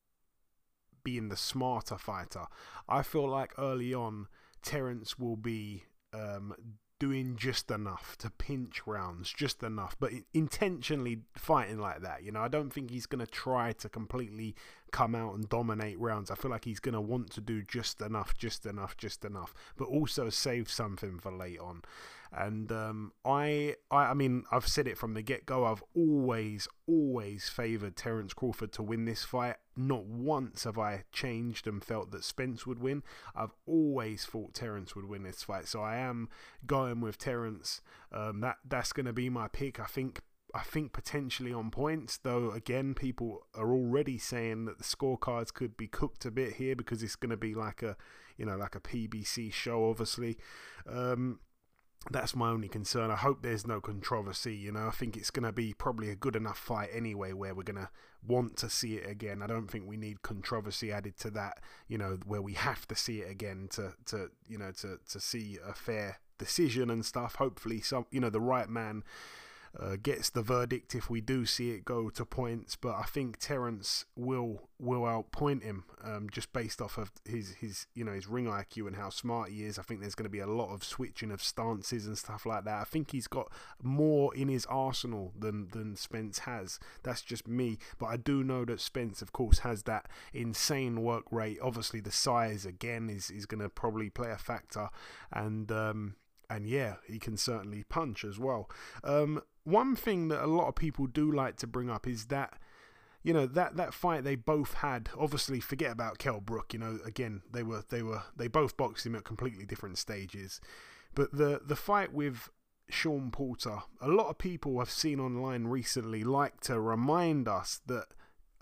being the smarter fighter. I feel like early on Terence will be um, doing just enough to pinch rounds, just enough, but intentionally fighting like that. You know, I don't think he's going to try to completely come out and dominate rounds. I feel like he's going to want to do just enough, just enough, just enough, but also save something for late on. And um, I, I, I mean, I've said it from the get-go. I've always, always favoured Terence Crawford to win this fight. Not once have I changed and felt that Spence would win. I've always thought Terence would win this fight. So I am going with Terence. Um, that that's going to be my pick. I think. I think potentially on points, though. Again, people are already saying that the scorecards could be cooked a bit here because it's going to be like a, you know, like a P B C show, obviously. Um, That's my only concern. I hope there's no controversy, you know. I think it's going to be probably a good enough fight anyway where we're going to want to see it again. I don't think we need controversy added to that, you know, where we have to see it again to, to you know, to, to see a fair decision and stuff. Hopefully, some, you know, the right man Uh, gets the verdict if we do see it go to points, but I think Terence will will outpoint him um, just based off of his his you know his ring I Q and how smart he is. I think there's going to be a lot of switching of stances and stuff like that. I think he's got more in his arsenal than than Spence has. That's just me, but I do know that Spence, of course, has that insane work rate. Obviously, the size again is is going to probably play a factor, and um, and yeah, he can certainly punch as well. Um, One thing that a lot of people do like to bring up is that, you know, that, that fight they both had, obviously forget about Kell Brook, you know, again, they were, they were, they both boxed him at completely different stages. But the, the fight with Sean Porter, a lot of people I've seen online recently like to remind us that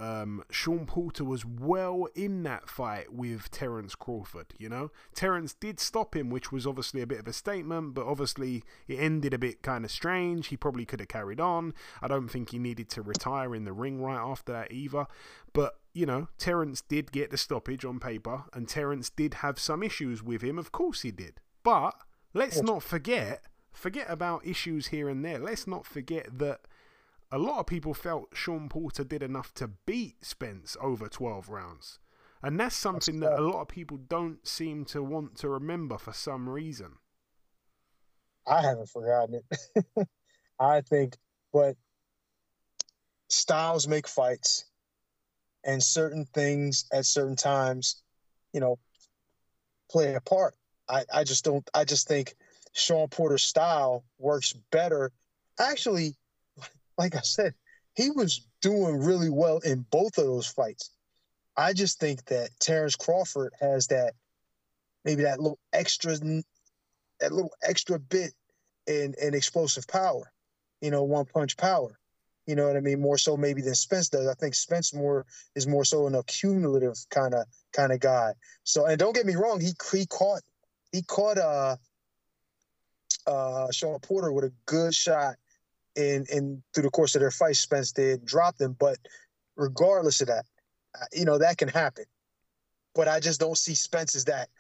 um, Sean Porter was well in that fight with Terence Crawford, you know. Terence did stop him, which was obviously a bit of a statement, but obviously it ended a bit kind of strange. He probably could have carried on. I don't think he needed to retire in the ring right after that either. But, you know, Terence did get the stoppage on paper, and Terence did have some issues with him. Of course he did. But let's not forget, forget about issues here and there. Let's not forget that a lot of people felt Sean Porter did enough to beat Spence over twelve rounds. And that's something that a lot of people don't seem to want to remember for some reason. I haven't forgotten it. I think, but styles make fights, and certain things at certain times, you know, play a part. I, I just don't, I just think Sean Porter's style works better. Actually, like I said, he was doing really well in both of those fights. I just think that Terence Crawford has that, maybe that little extra, that little extra bit in, in explosive power, you know, one punch power. You know what I mean? More so maybe than Spence does. I think Spence more is more so an accumulative kind of kind of guy. So, and don't get me wrong, he he caught he caught uh uh Sean Porter with a good shot in in through the course of their fight. Spence did, dropped him, but regardless of that, you know, that can happen. But I just don't see Spence as that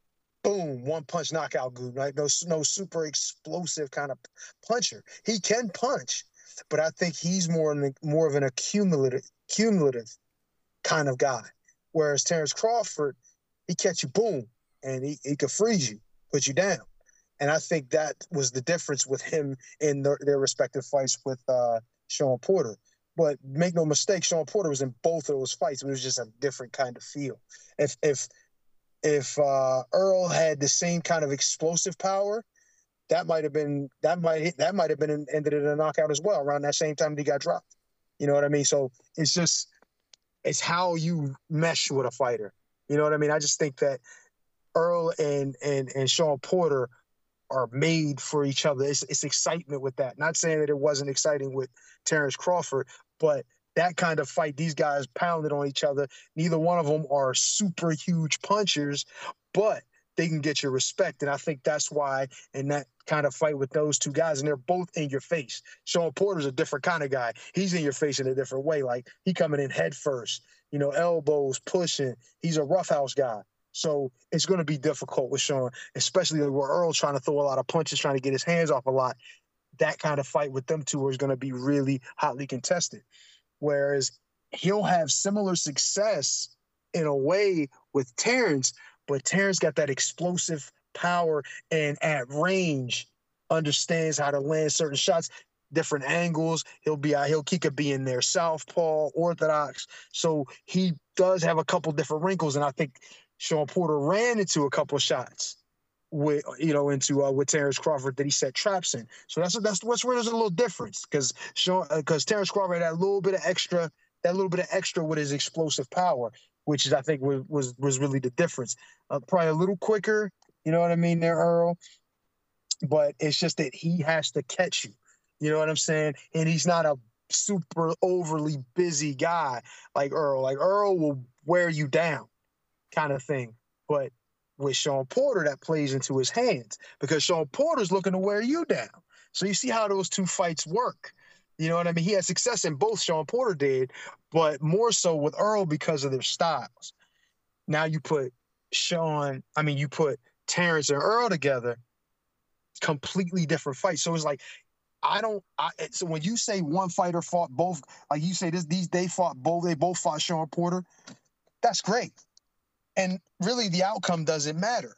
boom, one punch knockout dude, right? No, no super explosive kind of puncher. He can punch, but I think he's more in the, more of an accumulative, cumulative kind of guy. Whereas Terence Crawford, he catch you boom, and he, he could freeze you, put you down. And I think that was the difference with him in their, their respective fights with uh, Sean Porter. But make no mistake, Sean Porter was in both of those fights, but it was just a different kind of feel. If if if uh, Earl had the same kind of explosive power, that might have been that might that might have been ended in a knockout as well around that same time that he got dropped. You know what I mean? So it's just it's how you mesh with a fighter. You know what I mean? I just think that Earl and and and Sean Porter are made for each other. It's, it's excitement with that. Not saying that it wasn't exciting with Terence Crawford, but that kind of fight, these guys pounded on each other. Neither one of them are super huge punchers, but they can get your respect. And I think that's why in that kind of fight with those two guys, and they're both in your face. Sean Porter's a different kind of guy. He's in your face in a different way. Like, he coming in head first, you know, elbows, pushing. He's a roughhouse guy. So it's going to be difficult with Sean, especially where Earl trying to throw a lot of punches, trying to get his hands off a lot. That kind of fight with them two is going to be really hotly contested. Whereas he'll have similar success in a way with Terence, but Terence got that explosive power and at range understands how to land certain shots, different angles. He'll be out, he'll he could be in there, southpaw, orthodox. So he does have a couple different wrinkles, and I think Sean Porter ran into a couple of shots with, you know, into uh, with Terence Crawford that he set traps in. So that's that's what's where there's a little difference, because Sean because uh, Terence Crawford had a little bit of extra, that little bit of extra with his explosive power, which is I think was was, was really the difference. Uh, probably a little quicker, you know what I mean, there, Earl. But it's just that he has to catch you. You know what I'm saying? And he's not a super overly busy guy like Earl. Like Earl will wear you down, kind of thing. But with Sean Porter, that plays into his hands, because Sean Porter's looking to wear you down. So you see how those two fights work. You know what I mean? He had success in both, Sean Porter did, but more so with Earl because of their styles. Now you put Sean, I mean, you put Terence and Earl together, completely different fights. So it's like, I don't, I, so when you say one fighter fought both, like you say this, these, they fought both, they both fought Sean Porter, that's great. And really, the outcome doesn't matter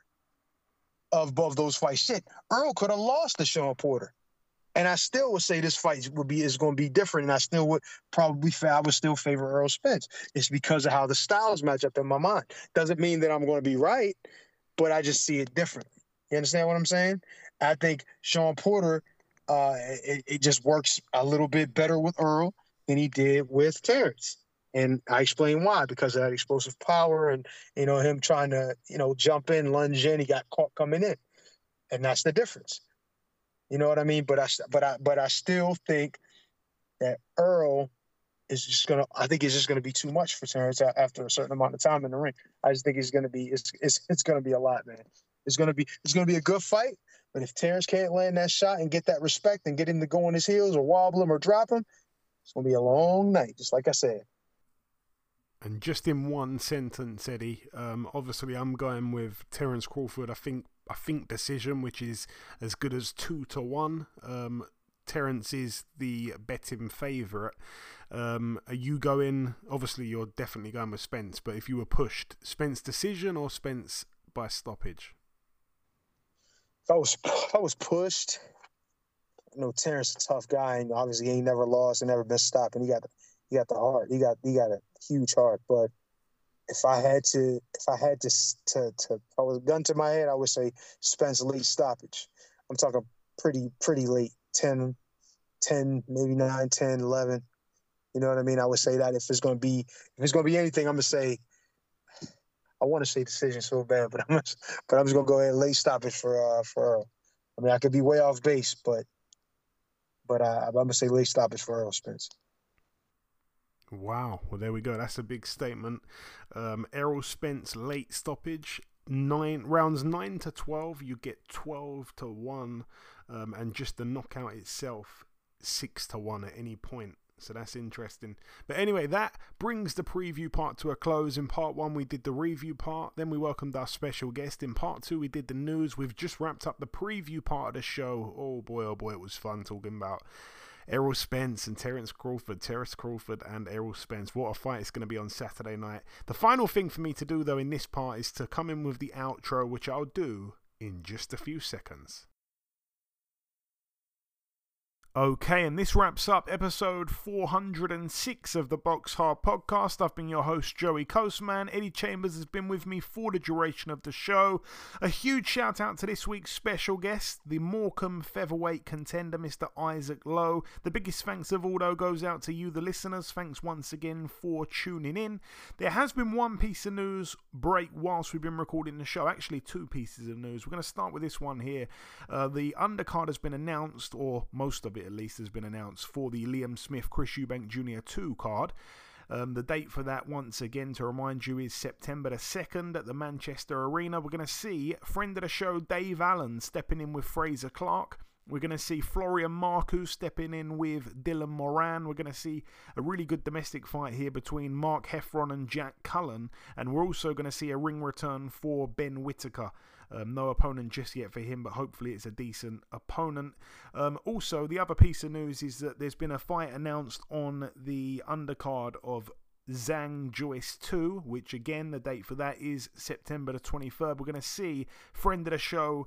of both those fights. Shit, Earl could have lost to Sean Porter, and I still would say this fight would be is going to be different. And I still would probably, I would still favor Earl Spence. It's because of how the styles match up in my mind. Doesn't mean that I'm going to be right, but I just see it differently. You understand what I'm saying? I think Sean Porter, uh, it, it just works a little bit better with Earl than he did with Terence. And I explain why, because of that explosive power and, you know, him trying to, you know, jump in, lunge in, he got caught coming in. And that's the difference. You know what I mean? But I, but I, but I still think that Earl is just gonna. I think it's just gonna be too much for Terrence after a certain amount of time in the ring. I just think it's gonna be. It's it's it's gonna be a lot, man. It's gonna be. It's gonna be a good fight. But if Terrence can't land that shot and get that respect and get him to go on his heels or wobble him or drop him, it's gonna be a long night. Just like I said. And just in one sentence, Eddie, um, obviously I'm going with Terence Crawford. I think I think decision, which is as good as two to one. Um, Terence is the betting favourite. Um, are you going? Obviously, you're definitely going with Spence. But if you were pushed, Spence decision or Spence by stoppage? If I was, if I was pushed, you know, Terence is a tough guy, and obviously he ain't never lost and never been stopped, and he got. He got the heart. He got he got a huge heart. But if I had to, if I had to, to, to, if I was gun to my head, I would say Spence late stoppage. I'm talking pretty, pretty late, ten, ten, maybe nine, ten, eleven. You know what I mean? I would say that if it's gonna be, if it's gonna be anything, I'm gonna say. I want to say decision so bad, but I'm, just, but I'm just gonna go ahead and late stoppage for uh for Earl. I mean, I could be way off base, but, but uh, I'm gonna say late stoppage for Earl Spence. Wow. Well, there we go. That's a big statement. Um, Errol Spence late stoppage. Nine rounds nine to twelve. You get twelve to one, um, and just the knockout itself six to one at any point. So that's interesting. But anyway, that brings the preview part to a close. In part one, we did the review part. Then we welcomed our special guest. In part two, we did the news. We've just wrapped up the preview part of the show. Oh boy, oh boy, it was fun talking about Errol Spence and Terence Crawford, Terence Crawford and Errol Spence. What a fight it's going to be on Saturday night. The final thing for me to do, though, in this part is to come in with the outro, which I'll do in just a few seconds. Okay, and this wraps up episode four hundred six of the Box Hard Podcast. I've been your host, Joey Coastman. Eddie Chambers has been with me for the duration of the show. A huge shout out to this week's special guest, the Morecambe featherweight contender, Mister Isaac Lowe. The biggest thanks of all, though, goes out to you, the listeners. Thanks once again for tuning in. There has been one piece of news break whilst we've been recording the show. Actually, two pieces of news. We're going to start with this one here. Uh, the undercard has been announced, or most of it at least has been announced, for the Liam Smith Chris Eubank Junior two card. Um, the date for that, once again, to remind you, is September the second at the Manchester Arena. We're going to see friend of the show Dave Allen stepping in with Fraser Clark. We're going to see Florian Marku stepping in with Dylan Moran. We're going to see a really good domestic fight here between Mark Heffron and Jack Cullen. And we're also going to see a ring return for Ben Whittaker. Um, no opponent just yet for him, but hopefully it's a decent opponent. Um, also, the other piece of news is that there's been a fight announced on the undercard of Zhang Joyce two, which again, the date for that is September the twenty-third. We're going to see friend of the show,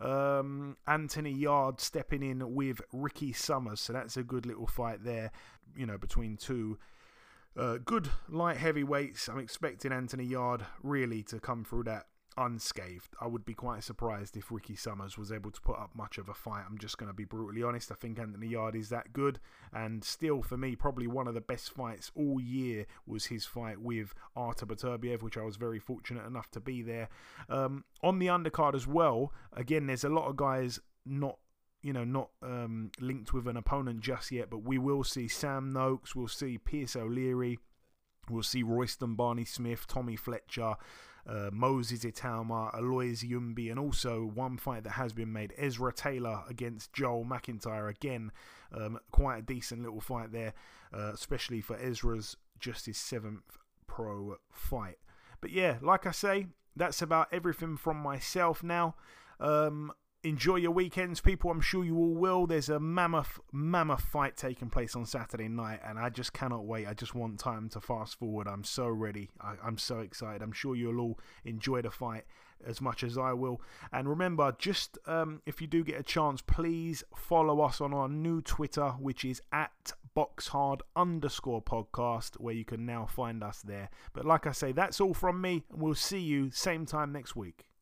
um, Anthony Yard, stepping in with Ricky Summers. So that's a good little fight there, you know, between two uh, good light heavyweights. I'm expecting Anthony Yard really to come through that unscathed. I would be quite surprised if Ricky Summers was able to put up much of a fight. I'm just going to be brutally honest. I think Anthony Yard is that good, and still for me probably one of the best fights all year was his fight with Artur Beterbiev, which I was very fortunate enough to be there. Um, on the undercard as well, again, there's a lot of guys not you know, not um, linked with an opponent just yet, but we will see Sam Noakes, we'll see Pierce O'Leary, we'll see Royston Barney-Smith, Tommy Fletcher, Uh, Moses Itauma, Alois Yumbi, and also one fight that has been made, Ezra Taylor against Joel McIntyre. Again, um, quite a decent little fight there, uh, especially for Ezra's just his seventh pro fight. But yeah, like I say, that's about everything from myself now. Um, enjoy your weekends, people. I'm sure you all will. There's a mammoth, mammoth fight taking place on Saturday night, and I just cannot wait. I just want time to fast forward. I'm so ready. I, I'm so excited. I'm sure you'll all enjoy the fight as much as I will. And remember, just um, if you do get a chance, please follow us on our new Twitter, which is at boxhard underscore podcast, where you can now find us there. But like I say, that's all from me, and we'll see you same time next week.